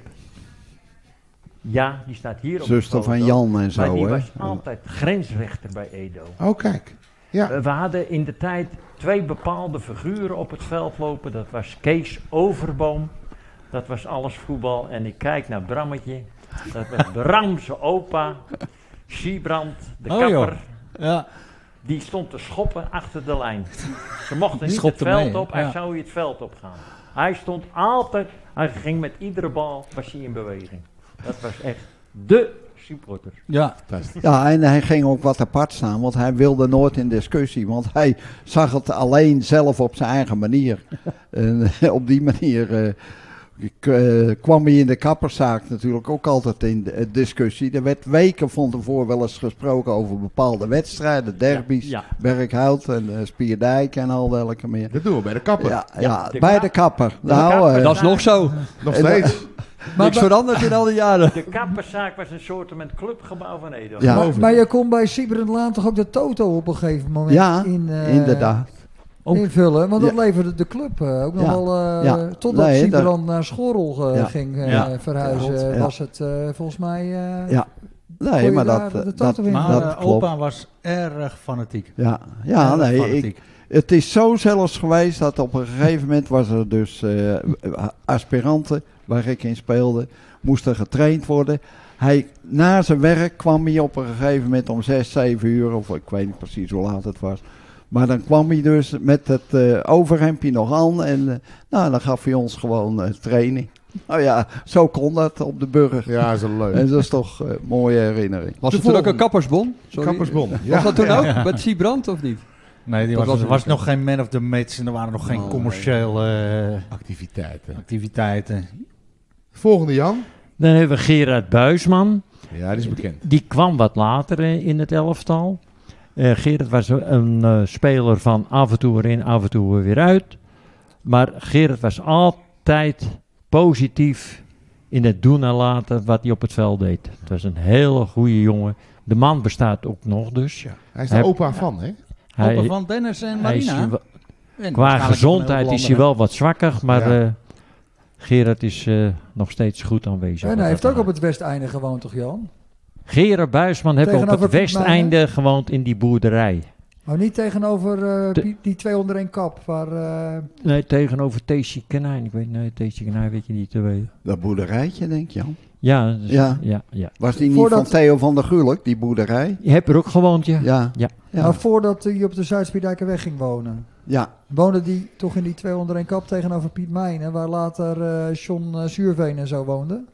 Ja, die staat hier op de zuster van foto. Jan en zo. Maar die hè? was altijd grensrechter bij Edo. Oh, kijk. Ja. We, we hadden in de tijd twee bepaalde figuren op het veld lopen. Dat was Kees Overboom. Dat was alles voetbal. En ik kijk naar Brammetje. Dat was Bram zijn opa. Siebrand, de Oh, kapper. joh. Ja. Die stond te schoppen achter de lijn. Ze mochten niet het schopte veld mee, op. Hij ja. zou hier het veld op gaan. Hij stond altijd... Hij ging met iedere bal was hij in beweging. Dat was echt... de supporters. Ja. Ja, en hij ging ook wat apart staan, want hij wilde nooit in discussie. Want hij zag het alleen zelf op zijn eigen manier. En op die manier uh, k- uh, kwam hij in de kapperszaak natuurlijk ook altijd in de, uh, discussie. Er werd weken van tevoren wel eens gesproken over bepaalde wedstrijden, derbies, Ja, Berkhout en uh, Spierdijk en al welke meer. Dat doen we bij de kapper. Ja, Ja, ja, de bij kap- de kapper. de Nou, kapper, uh, Dat is nog zo. Nog En, steeds. Maar, Niks bij- veranderd in al die jaren. De kapperszaak was een soort met clubgebouw van Edo. Ja. maar, maar je kon bij Sieberend toch ook de Toto op een gegeven moment ja, in, eh, inderdaad. Ook. invullen. Want dat Ja. leverde de club eh, ook nog Ja. wel... eh Ja. Totdat Nee, Sieberend naar Schorrel eh, Ja. ging eh, Ja. verhuizen, Ja. was het eh, volgens mij... eh, Ja. kon Nee, je maar daar dat, de uh, Toto dat, winnen. Maar dat eh, klopt. opa was erg fanatiek. Ja, ja Erg nee, fanatiek. ik, het is zo zelfs geweest dat op een gegeven moment was er dus eh, aspiranten waar ik in speelde, moesten getraind worden. Hij, na zijn werk kwam hij op een gegeven moment om zes, zeven uur, of ik weet niet precies hoe laat het was. Maar dan kwam hij dus met het uh, overhemdje nog aan en uh, nou, dan gaf hij ons gewoon uh, training. Nou ja, zo kon dat op de burger. Ja, dat is wel leuk. En dat is toch een uh, mooie herinnering. Was De het toen ook een volgende. kappersbon? Sorry. Kappersbon. Was Ja. dat toen Ja. ook? Met Siebrand of niet? Nee, die Dat was, was er was het. nog geen man of the match en er waren nog geen Oh, commerciële eh, Activiteiten. activiteiten. Volgende Jan. Dan hebben we Gerard Buisman. Ja, die is bekend. Die kwam wat later eh, in het elftal. Eh Gerard was een eh, speler van af en toe erin, af en toe weer uit. Maar Gerard was altijd positief in het doen en laten wat hij op het veld deed. Het was een hele goede jongen. De man bestaat ook nog dus. Hij is de Hij- opa van, hè? Hij, Opa van Dennis en hij is Marina. wa- En qua waarschijnlijk gezondheid nog is een hij heleboel wel wat zwakker, maar Ja. eh, Gerard is eh, nog steeds goed aanwezig. En hij heeft Wat ook dat op het Westeinde gewoond, toch Jan? Gerard Buisman heeft op Tegenover het Piet Westeinde gewoond in die boerderij. Maar niet tegenover eh, De- die, die twee onder één kap, waar... eh, Nee, tegenover Teesje Kanijn. Ik weet niet, Teesje Kanijn weet je niet te weten. Dat boerderijtje, denk je, Jan? Ja, dus- Ja. ja, ja. Was die niet Voordat- van Theo van der Gulik, die boerderij? Je hebt er ook gewoond, ja. Ja. Ja. Ja. Maar voordat hij op de Zuidspierdijkerweg ging wonen, Ja. woonde die toch in die twee onder één kap tegenover Piet Mijnen, waar later eh John eh, Zuurveen en zo woonde?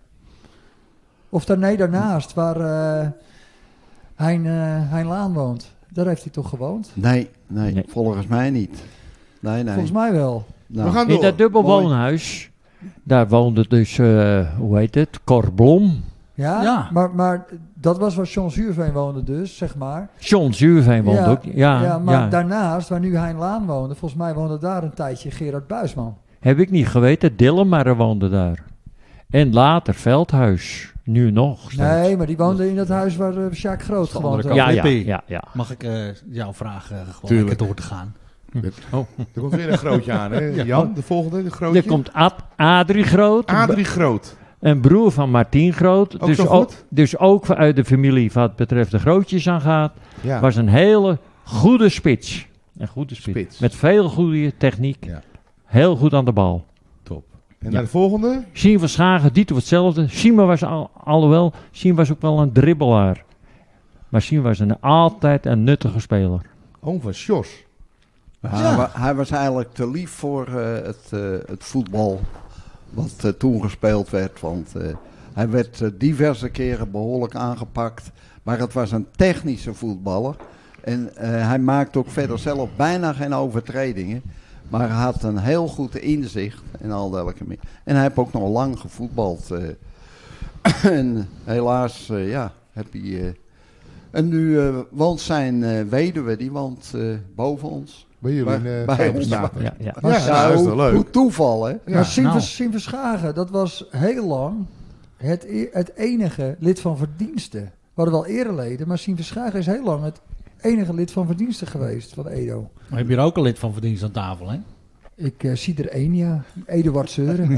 Of daar, nee, daarnaast, waar eh Hein, eh, Hein Laan woont. Daar heeft hij toch gewoond? Nee, nee, Nee. volgens mij niet. Nee, nee. Volgens mij wel. Nou, We gaan In door. dat dubbel Mooi. woonhuis, daar woonde dus, eh, hoe heet het, Cor Blom. Ja, Ja. Maar, maar dat was waar John Zuurveen woonde dus, zeg maar. John Zuurveen woonde Ja, ook. Ja, ja, maar ja. daarnaast, waar nu Hein Laan woonde, volgens mij woonde daar een tijdje Gerard Buisman. Heb ik niet geweten, Dillemarre woonde daar. En later Veldhuis, nu nog steeds. Nee, maar die woonde in dat huis waar uh, Sjaak Groot de gewoond andere heeft. Ja, ja, Flippy. ja, ja. Mag ik eh, jou vragen uh, gewoon Tuurlijk. lekker door te gaan? Er komt weer een grootje aan, hè? Jan, de volgende, de grootje. Er komt Ad, Adrie Groot, Adrie Groot. een broer van Martien Groot. Ook dus, zo ook, goed? dus ook uit de familie wat betreft de grootjes aangaat. Ja. Was een hele goede spits. Een goede spits. Spits. Met veel goede techniek. Ja. Heel goed aan de bal. Top. En Ja. naar de volgende. Siem van Schagen, dito hetzelfde. Siem was al, alhoewel, Siem was ook wel een dribbelaar. Maar Siem was een, altijd een nuttige speler. Oom van Sjors. hij, wa- hij was eigenlijk te lief voor eh, het, eh, het voetbal wat eh, toen gespeeld werd. Want eh, hij werd eh, diverse keren behoorlijk aangepakt. Maar het was een technische voetballer. En eh, hij maakte ook verder zelf bijna geen overtredingen. Maar hij had een heel goed inzicht en al dergelijke meer. En hij heeft ook nog lang gevoetbald. eh. en helaas, eh, ja, heb hij... eh, en nu eh, woont zijn eh, weduwe, die woont eh, boven ons. Bij jullie in Bij- uh, bij Vijverstaten. Ja, ja. Ja, Ja, dat is hoe, wel leuk. hoe toeval, hè? Ja, maar Siem, nou. Vers- Siem Verschagen, dat was heel lang het, e- het enige lid van verdiensten. We hadden wel ereleden, maar Siem Verschagen is heel lang het enige lid van verdiensten geweest van Edo. Maar heb je er ook een lid van verdienst aan tafel, hè? Ik eh, zie er één, ja. Eduard Seuren.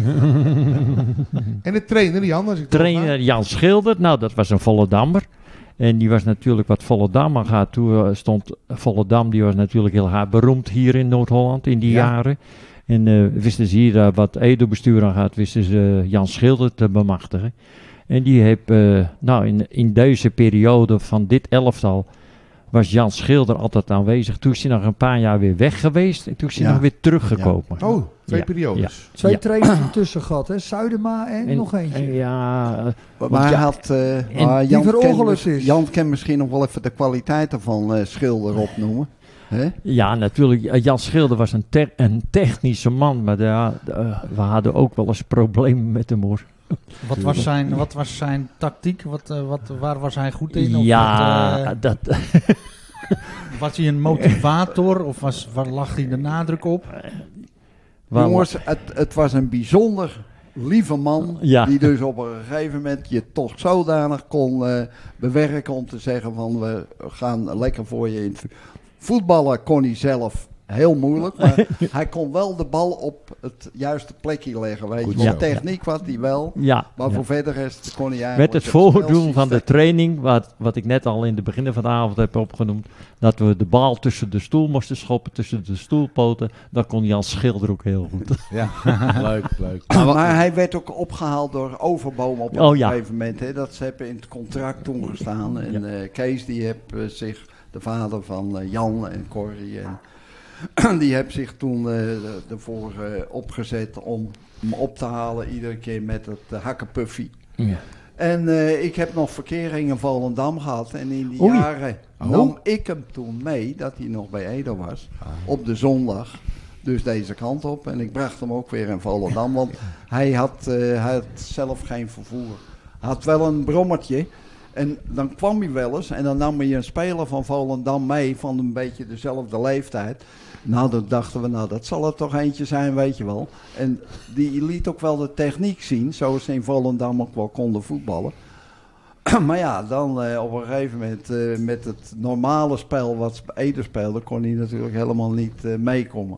En de trainer, Jan, als ik Trainer Jan Schilder, nou dat was een Volendammer. En die was natuurlijk wat Volendam aan gaat. Toen eh, stond Volendam, die was natuurlijk heel hard beroemd hier in Noord-Holland in die Ja. jaren. En eh, wisten ze hier uh, wat Edo-bestuur aan gaat, wisten ze uh, Jan Schilder te bemachtigen. En die heeft, uh, nou in, in deze periode van dit elftal, was Jan Schilder altijd aanwezig. Toen is hij nog een paar jaar weer weg geweest. En toen is hij Ja. nog weer teruggekomen. Oh, twee Ja, periodes. Twee Ja. trainers ertussen gehad, hè? Zuidema en, En- nog eentje. en ja, eh, Maar Want hij ja, had, eh, en maar die Jan, verongelukt kan, is. Jan kan misschien nog wel even de kwaliteiten van eh, Schilder opnoemen. Hè? ja, natuurlijk. eh, Jan Schilder was een, te- een technische man. Maar ja, eh, we hadden ook wel eens problemen met hem, hoor. Wat was zijn, wat was zijn tactiek? Wat, eh, wat, waar was hij goed in? Of Ja, wat, eh, dat... was hij een motivator? Of was, waar lag hij de nadruk op? waar- Jongens, het, het was een bijzonder lieve man. Ja. Die dus op een gegeven moment je toch zodanig kon eh, bewerken om te zeggen van we gaan lekker voor je in. Voetballen kon hij zelf heel moeilijk, maar hij kon wel de bal op het juiste plekje leggen. Weet Goed je. Want zo. techniek was hij wel, ja, maar ja. voor verder rest kon hij eigenlijk... Met het het voordoen van de spelsysteem- training, wat, wat ik net al in het begin van de avond heb opgenoemd, dat we de bal tussen de stoel moesten schoppen, tussen de stoelpoten, dat kon Jan Schilder ook heel goed. Ja, leuk, leuk. Maar hij werd ook opgehaald door Overboom op Oh, een ja. gegeven moment. Hè. Dat ze hebben in het contract toen gestaan. En eh, Kees die heeft eh, zich, de vader van eh, Jan en Corrie, en, die heeft zich toen eh, ervoor eh, opgezet om hem op te halen. Iedere keer met het uh, hakkenpuffy. Ja. En eh, ik heb nog verkering in Volendam gehad. En in die Oei. jaren Oh. nam ik hem toen mee, dat hij nog bij Edo was, op de zondag. Dus deze kant op. En ik bracht hem ook weer in Volendam, want hij had, eh, hij had zelf geen vervoer. Hij had wel een brommertje. En dan kwam hij wel eens en dan nam hij een speler van Volendam mee van een beetje dezelfde leeftijd. Nou, dan dachten we, nou dat zal er toch eentje zijn, weet je wel. En die liet ook wel de techniek zien, zoals ze in Volendam ook wel konden voetballen. Maar ja, dan eh, op een gegeven moment eh, met het normale spel wat Ede speelde, kon hij natuurlijk helemaal niet eh, meekomen.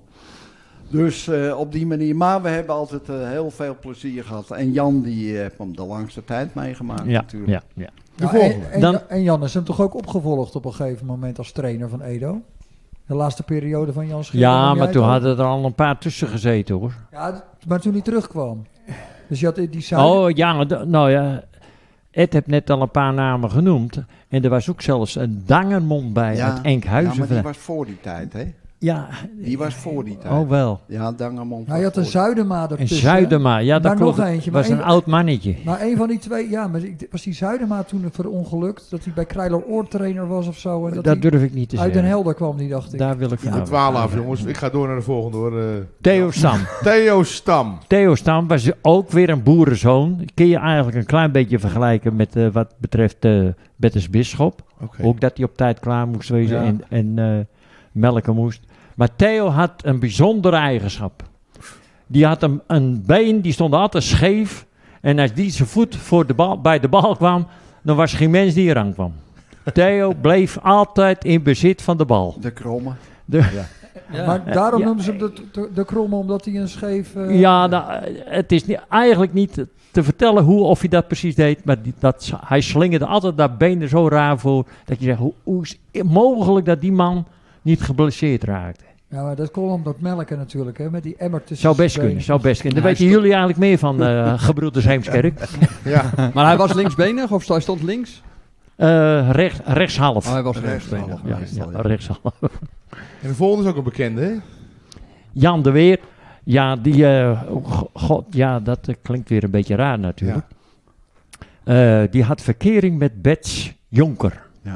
Dus eh, op die manier, maar we hebben altijd eh, heel veel plezier gehad. En Jan die heeft hem de langste tijd meegemaakt Ja, natuurlijk. ja, ja. De Ja, volgende. en, en, Dan- en Jan is hem toch ook opgevolgd op een gegeven moment als trainer van Edo? De laatste periode van Jan Schilder. Ja, nam maar jij toen het hadden er al een paar tussen gezeten, hoor. over? Ja, d- maar toen hij terugkwam. Dus je had die Zuid... Oh ja, d- nou ja, Ed heeft net al een paar namen genoemd. En er was ook zelfs een Dangermond bij Ja, uit Enkhuizen. Ja, maar die was voor die tijd, hè? Ja, Die was voor die tijd. oh wel. Ja, Dangermond. Hij had een Zuidema En ertussen. Zuidema, ja, dat Maar nog klopt. eentje, maar was een één- oud mannetje. Maar een van die twee, ja, maar ik- was die Zuidema toen verongelukt? Dat hij bij Krijler oortrainer was of zo? En dat, Dat hij durf ik niet te uit Den zeggen. Helder kwam, die dacht ik. Daar wil ik We vanaf. dwalen af, jongens. Ik ga door naar de volgende, hoor. Eh, Theo Stam. Theo Stam. Theo Stam was ook weer een boerenzoon. Kun je eigenlijk een klein beetje vergelijken met eh, wat betreft eh Bertus Bisschop. Oké. Ook dat hij op tijd klaar moest wezen Ja. en, en eh, melken moest. Maar Theo had een bijzondere eigenschap. Die had een, een been, die stond altijd scheef. En als die zijn voet voor de bal, bij de bal kwam, dan was er geen mens die eraan kwam. Theo bleef altijd in bezit van de bal. De kromme. De, Maar daarom ja. noemden ze hem de, de, de kromme, omdat hij een scheef... eh, Ja, nou, het is niet, eigenlijk niet te- te vertellen hoe of hij dat precies deed. Maar die, dat, hij slingerde altijd dat been er zo raar voor. Dat je zegt, hoe, hoe is het mogelijk dat die man niet geblesseerd raakte? Ja, maar dat kon omdat melken natuurlijk, hè, met die emmer tussen Zou best zijn kunnen, zou best kunnen. Ja, Dan hij weten jullie eigenlijk meer van uh, gebroeders Heemskerk. Ja. Maar hij was linksbenig of hij stond links? Uh, recht, rechtshalf. Oh, hij was Rechtshalf. rechtsbenig. ja, meestal, ja, ja. rechtshalf. En de volgende is ook een bekende, hè? Jan de Weer. Ja, die, uh, go- god, ja, dat uh, klinkt weer een beetje raar natuurlijk. Uh, die had verkering met Bets Jonker. Ja.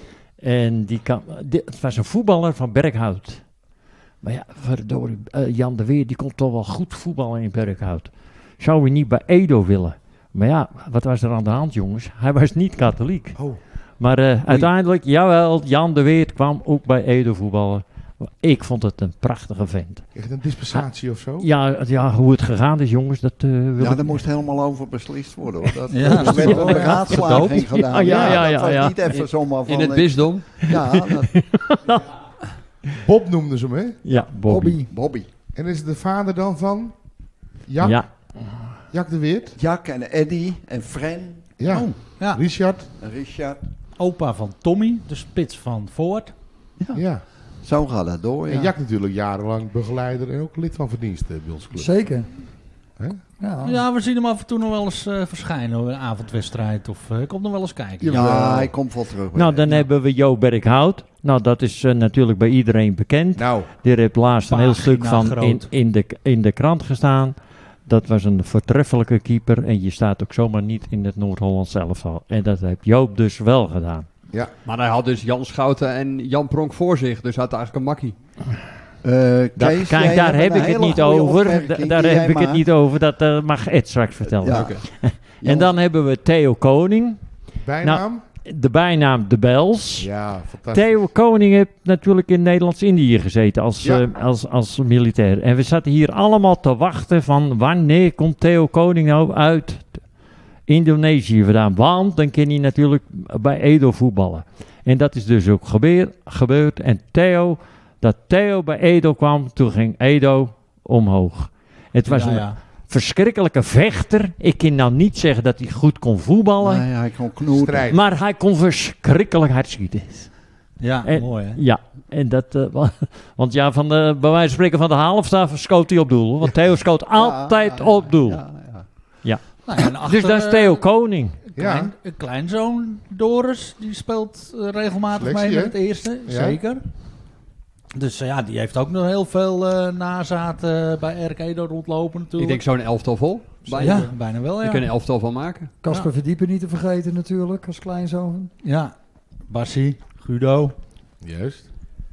En die kan, die, het was een voetballer van Berkhout. Maar ja, verdorie, uh, Jan de Weer, die kon toch wel goed voetballen in Berkhout. Zou hij niet bij Edo willen? Maar ja, wat was er aan de hand, jongens? Hij was niet katholiek. Oh. Maar uh, uiteindelijk, jawel, Jan de Weer kwam ook bij Edo voetballen. Ik vond het een prachtige vent. Echt een dispensatie of zo? Ja, ja, hoe het gegaan is, jongens, dat uh, wil Ja, ik- daar moest helemaal over beslist worden. Hoor. Dat, Ja, er werd oh, een ja. raadslaging Verdoopt. gedaan. Ja, ja, ja, dat was ja. niet even zomaar van... In het eh, bisdom. Ja, dat, Bob noemden ze hem, hè? Ja, Bobby. Bobby. Bobby. En is het de vader dan van Jak? Ja, Jak de Weert? Jack en Eddie en Fren Ja. Oh. Ja. Richard? en Richard. Opa van Tommy, de spits van Voort. Ja. Zo gaat dat door, ja. En Jak natuurlijk jarenlang begeleider en ook lid van verdiensten bij ons club. Zeker. Hè? Ja. Ja, we zien hem af en toe nog wel eens uh, verschijnen. Een avondwedstrijd. Of uh, komt nog wel eens kijken. Ja, Jawel. hij komt wel terug. Nou, dan hebben we Jo Berghout. Nou, dat is uh, natuurlijk bij iedereen bekend. Nou, Die heeft laatst een heel Pagina stuk van groot. in, in, de, in de krant gestaan. Dat was een voortreffelijke keeper. En je staat ook zomaar niet in het Noord-Hollands elftal. En dat heeft Joop dus wel gedaan. Maar hij had dus Jan Schouten en Jan Pronk voor zich. Dus hij had eigenlijk een makkie. Uh, Da- Kees, kijk, jij daar hebt heb een ik het hele niet goede over. opmerking Da- daar die heb jij ik het maakt. niet over. Dat uh, mag Ed straks vertellen. Ja. Oké. En dan hebben we Theo Koning. bijnaam? De bijnaam De Bels. Ja, fantastisch. Theo Koning heeft natuurlijk in Nederlands-Indië gezeten als, Ja. eh, als, als militair. En we zaten hier allemaal te wachten van wanneer komt Theo Koning nou uit Indonesië vandaan. Want dan kan hij natuurlijk bij Edo voetballen. En dat is dus ook gebeur, gebeurd. En Theo, dat Theo bij Edo kwam, toen ging Edo omhoog. Het was Ja, een ja. verschrikkelijke vechter. Ik kan nou niet zeggen dat hij goed kon voetballen. Nee, hij kon knoeten. Strijd. Maar hij kon verschrikkelijk hard schieten. Ja, En- mooi hè. Ja, en dat, eh, wa- want ja, van de, bij wijze van spreken van de halfstaf schoot hij op doel. Want Theo schoot altijd Ja, ja, op doel. ja, ja. Nou, ja, en achter, Dus dat is eh, Theo Koning. Een klein, Ja. een kleinzoon, Doris, die speelt uh, regelmatig Selectie, mee met hè? het eerste. Ja. Zeker. Dus uh, ja, die heeft ook nog heel veel uh, nazaten bij R K Edo rondlopen Ik natuurlijk. denk zo'n elftal vol. Bijna. ja, bijna wel Je ja. kunt een elftal van maken. Casper Ja. Verdiepen niet te vergeten natuurlijk, als kleinzoon. Ja, Bassie, Guido. Juist.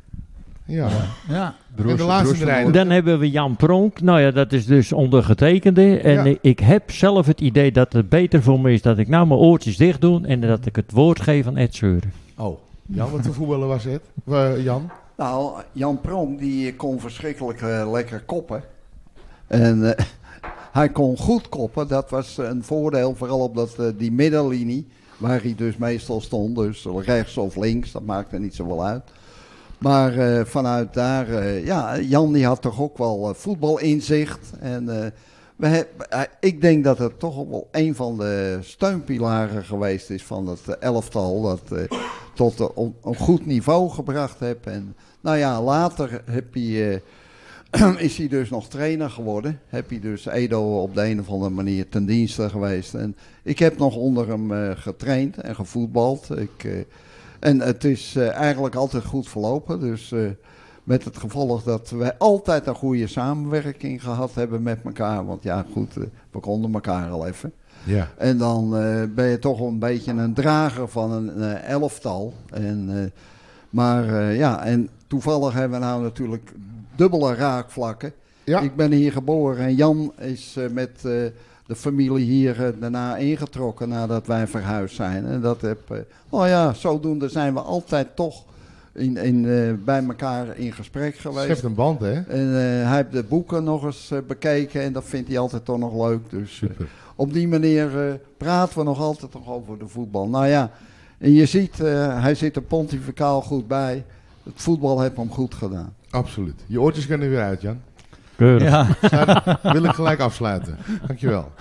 Ja. Ja, En de laatste in de rij. Dan hebben we Jan Pronk. Nou ja, dat is dus ondergetekende. En Ja. ik, ik heb zelf het idee dat het beter voor me is dat ik nou mijn oortjes dicht doe en dat ik het woord geef aan Ed Seuren. Oh, Jan, wat voor voetballer was het? Uh, Jan? Nou, Jan Pronk die kon verschrikkelijk uh, lekker koppen. En uh, hij kon goed koppen. Dat was een voordeel, vooral op dat, uh, die middenlinie. Waar hij dus meestal stond. Dus rechts of links, dat maakte niet zoveel uit. Maar uh, vanuit daar, uh, ja, Jan die had toch ook wel uh, voetbalinzicht. En uh, we heb, uh, ik denk dat het toch ook wel een van de steunpilaren geweest is van het uh, elftal. Dat uh, tot uh, on, een goed niveau gebracht heb. En nou ja, later heb hij, uh, is hij dus nog trainer geworden. Heb hij dus Edo op de een of andere manier ten dienste geweest. En ik heb nog onder hem uh, getraind en gevoetbald. Ik... Uh, En het is uh, eigenlijk altijd goed verlopen. Dus uh, met het gevolg dat wij altijd een goede samenwerking gehad hebben met elkaar. Want ja, goed, uh, we konden elkaar al even. Ja. En dan uh, ben je toch een beetje een drager van een uh, elftal. En, uh, maar uh, ja, en toevallig hebben we nou natuurlijk dubbele raakvlakken. Ja. Ik ben hier geboren en Jan is uh, met... Uh, de familie hier uh, daarna ingetrokken nadat wij verhuisd zijn. En dat heb, uh, oh ja, zodoende zijn we altijd toch in, in, uh, bij elkaar in gesprek geweest. Schept een band, hè? En uh, hij heeft de boeken nog eens uh, bekeken en dat vindt hij altijd toch nog leuk. Dus uh, Super. op die manier uh, praten we nog altijd nog over de voetbal. Nou ja, en je ziet, uh, hij zit er pontificaal goed bij. Het voetbal heeft hem goed gedaan. Absoluut. Je oortjes kunnen er weer uit, Jan. Keurig. ja. Sluit, wil ik gelijk afsluiten. Dankjewel.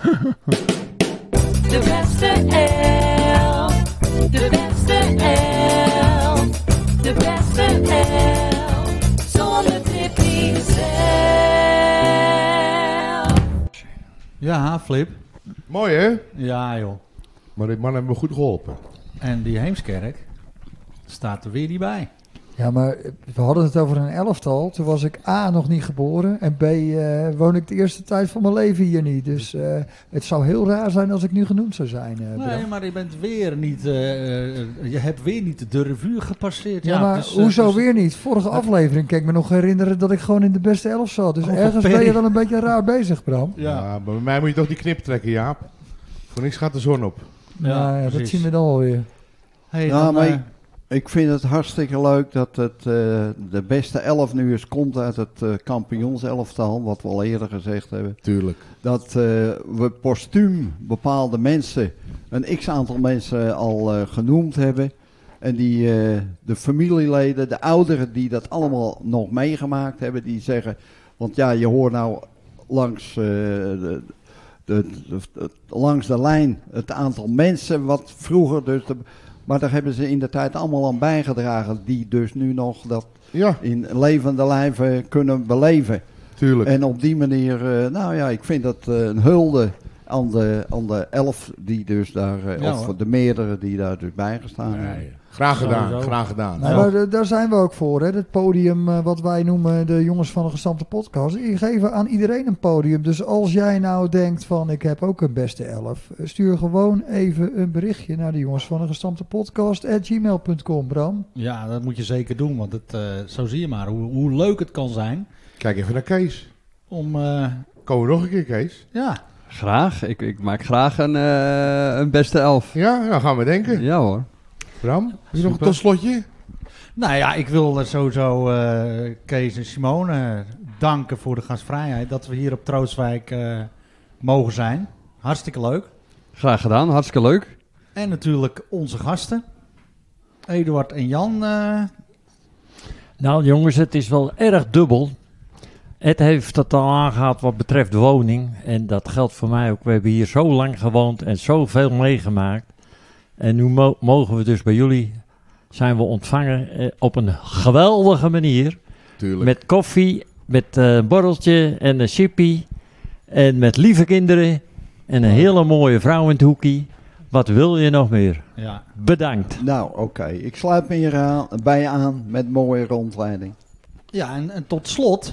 De beste elf. De beste elf. De beste elf. Zonder Tippy zelf. ja, Flip. Mooi, hè? Ja joh. Maar die man heeft me goed geholpen. En die Heemskerk staat er weer niet bij. Ja, maar we hadden het over een elftal. Toen was ik A, nog niet geboren. En B, uh, woon ik de eerste tijd van mijn leven hier niet. Dus uh, het zou heel raar zijn als ik nu genoemd zou zijn. Uh, Nee, Bram. maar je bent weer niet, uh, uh, je hebt weer niet de revue gepasseerd. Ja, Ja, maar dus, uh, hoezo dus- weer niet? Vorige aflevering kan ik me nog herinneren dat ik gewoon in de beste elf zat. Dus Oh, ergens Perry. ben je wel een beetje raar bezig, Bram. Ja, Ja, maar bij mij moet je toch die knip trekken, Jaap. Voor niks gaat de zon op. ja, Ja, ja, dat precies. zien we dan wel weer. Hey, Ja, dan, maar uh, ik- Ik vind het hartstikke leuk dat het, uh, de beste elf nu eens komt uit het uh, kampioenselftal, wat we al eerder gezegd hebben. Tuurlijk. Dat uh, we postuum bepaalde mensen, een x-aantal mensen al uh, genoemd hebben. En die, uh, de familieleden, de ouderen die dat allemaal nog meegemaakt hebben, die zeggen... Want ja, je hoort nou langs, uh, de, de, de, de- langs de lijn het aantal mensen wat vroeger... Dus de, maar daar hebben ze in de tijd allemaal aan bijgedragen, die dus nu nog dat Ja, in levende lijven kunnen beleven. Tuurlijk. En op die manier, uh, nou ja, ik vind dat uh, een hulde aan de, aan de elf die dus daar, uh, Ja, of hoor. de meerdere die daar dus bij gestaan hebben. Nee, graag gedaan, Sowieso. graag gedaan. Nou, maar d- daar zijn we ook voor, hè? Het podium uh, wat wij noemen de jongens van de gestampte podcast. Die geven aan iedereen een podium. Dus als jij nou denkt van ik heb ook een beste elf, stuur gewoon even een berichtje naar de jongens van de gestampte podcast at gmail punt com, Bram. Ja, dat moet je zeker doen, want het, uh, zo zie je maar hoe, hoe leuk het kan zijn Kijk even naar Kees. om, uh, Komen we nog een keer, Kees? ja, Graag. Ik, ik maak graag een, uh, een beste elf. Ja, nou gaan we denken. Ja hoor. Bram, heb je nog een Super. tot slotje? Nou ja, ik wil sowieso uh, Kees en Simone danken voor de gastvrijheid. Dat we hier op Troostwijk uh, mogen zijn. Hartstikke leuk. Graag gedaan. Hartstikke leuk. En natuurlijk onze gasten. Eduard en Jan. Uh, Nou jongens, het is wel erg dubbel. Ed heeft het al aangehaald wat betreft woning. En dat geldt voor mij ook. We hebben hier zo lang gewoond en zoveel meegemaakt. En nu mo- mogen we dus bij jullie, zijn we ontvangen eh, op een geweldige manier. Tuurlijk. Met koffie, met eh, een borreltje en een chippy. En met lieve kinderen. En een hele mooie vrouw in het hoekie. Wat wil je nog meer? ja. Bedankt. Nou, oké. Okay. Ik sluit me hier aan, bij aan met mooie rondleiding. Ja, en, en tot slot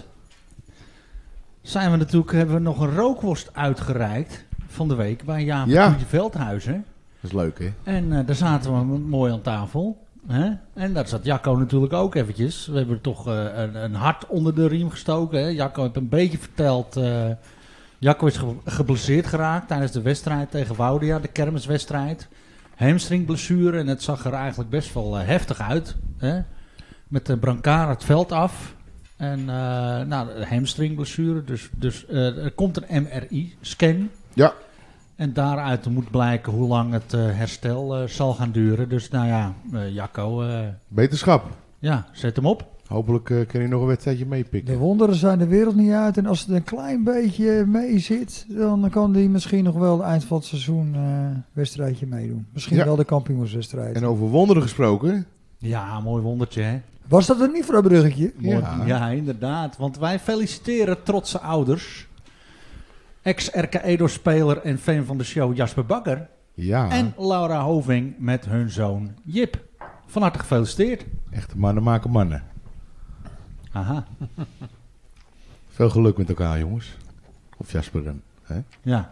zijn we natuurlijk, hebben we nog een rookworst uitgereikt van de week bij Jaap Ja. Veldhuizen. Dat is leuk, hè? En uh, daar zaten we mooi aan tafel. Hè? En daar zat Jacco natuurlijk ook eventjes. We hebben toch uh, een, een hart onder de riem gestoken. Hè? Jacco heeft een beetje verteld. Uh, Jacco is ge- geblesseerd geraakt tijdens de wedstrijd tegen Woudia, de kermiswedstrijd. Hamstringblessure en het zag er eigenlijk best wel uh, heftig uit. Hè? Met de brancard het veld af. En uh, nou, de hamstringblessure. Dus, dus uh, er komt een M R I-scan. Ja. En daaruit moet blijken hoe lang het uh, herstel uh, zal gaan duren. Dus nou ja, uh, Jacco, uh, Beterschap. ja, zet hem op. Hopelijk uh, kan je nog een wedstrijdje meepikken. De wonderen zijn de wereld niet uit. En als het een klein beetje mee zit, dan kan die misschien nog wel het eind van het seizoen uh, wedstrijdje meedoen. Misschien Ja. wel de kampioenswedstrijd. En over wonderen gesproken. Ja, mooi wondertje hè. Was dat een niet voor een bruggetje? Mooi. Ja. Ja, inderdaad. Want wij feliciteren trotse ouders. Ex-R K Edo-speler en fan van de show Jasper Bakker. Ja, En Laura Hoving met hun zoon Jip. Van harte gefeliciteerd. echte mannen maken mannen. Aha, Veel geluk met elkaar, jongens. Of Jasper dan. Hè? ja.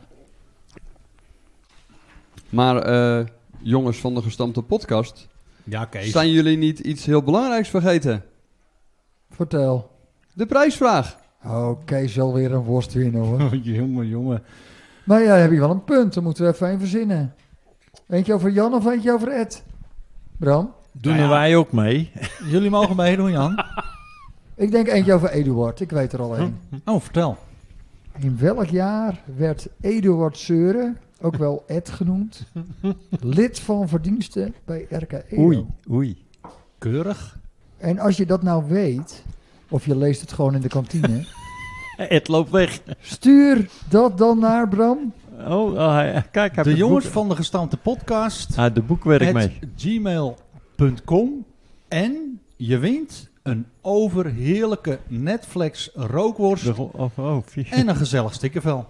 Maar uh, jongens van de gestampte podcast, Ja, Kees. zijn jullie niet iets heel belangrijks vergeten? Vertel. De prijsvraag. Oh, Kees zal weer een worst winnen hoor. Oh, jongen, jongen. Maar ja, heb je wel een punt. Dan moeten we even een verzinnen. Eentje over Jan of eentje over Ed? Bram? Doen Nou ja. wij ook mee? Jullie mogen meedoen, Jan. Ik denk eentje over Eduard. Ik weet er al één. Oh, vertel. In welk jaar werd Eduard Seuren, ook wel Ed genoemd, lid van verdiensten bij R K Edo? Oei, oei. Keurig. En als je dat nou weet, of je leest het gewoon in de kantine, Het loopt weg. stuur dat dan naar Bram. Oh, oh hij- kijk. hij heeft De het jongens boek- van de gestampte podcast. Ah, de boekwerk at mee. gmail punt com. En je wint een overheerlijke Netflix rookworst De- oh, oh, vies. en een gezellig stikkervel.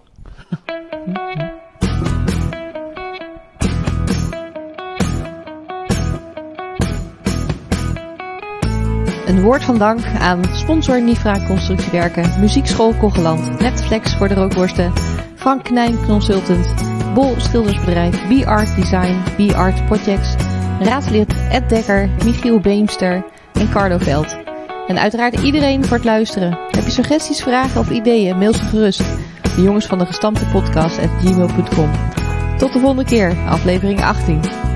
Een woord van dank aan sponsor Nifra Constructiewerken, Muziekschool Kogeland, Netflix voor de rookworsten, Frank Knijn Consultant, Bol Schildersbedrijf, B-Art Design, B-Art Projects, raadslid Ed Dekker, Michiel Beemster en Carlo Veld. En uiteraard iedereen voor het luisteren. Heb je suggesties, vragen of ideeën, mail ze gerust. De jongens van de gestampte podcast at gmail punt com. Tot de volgende keer, aflevering achttien.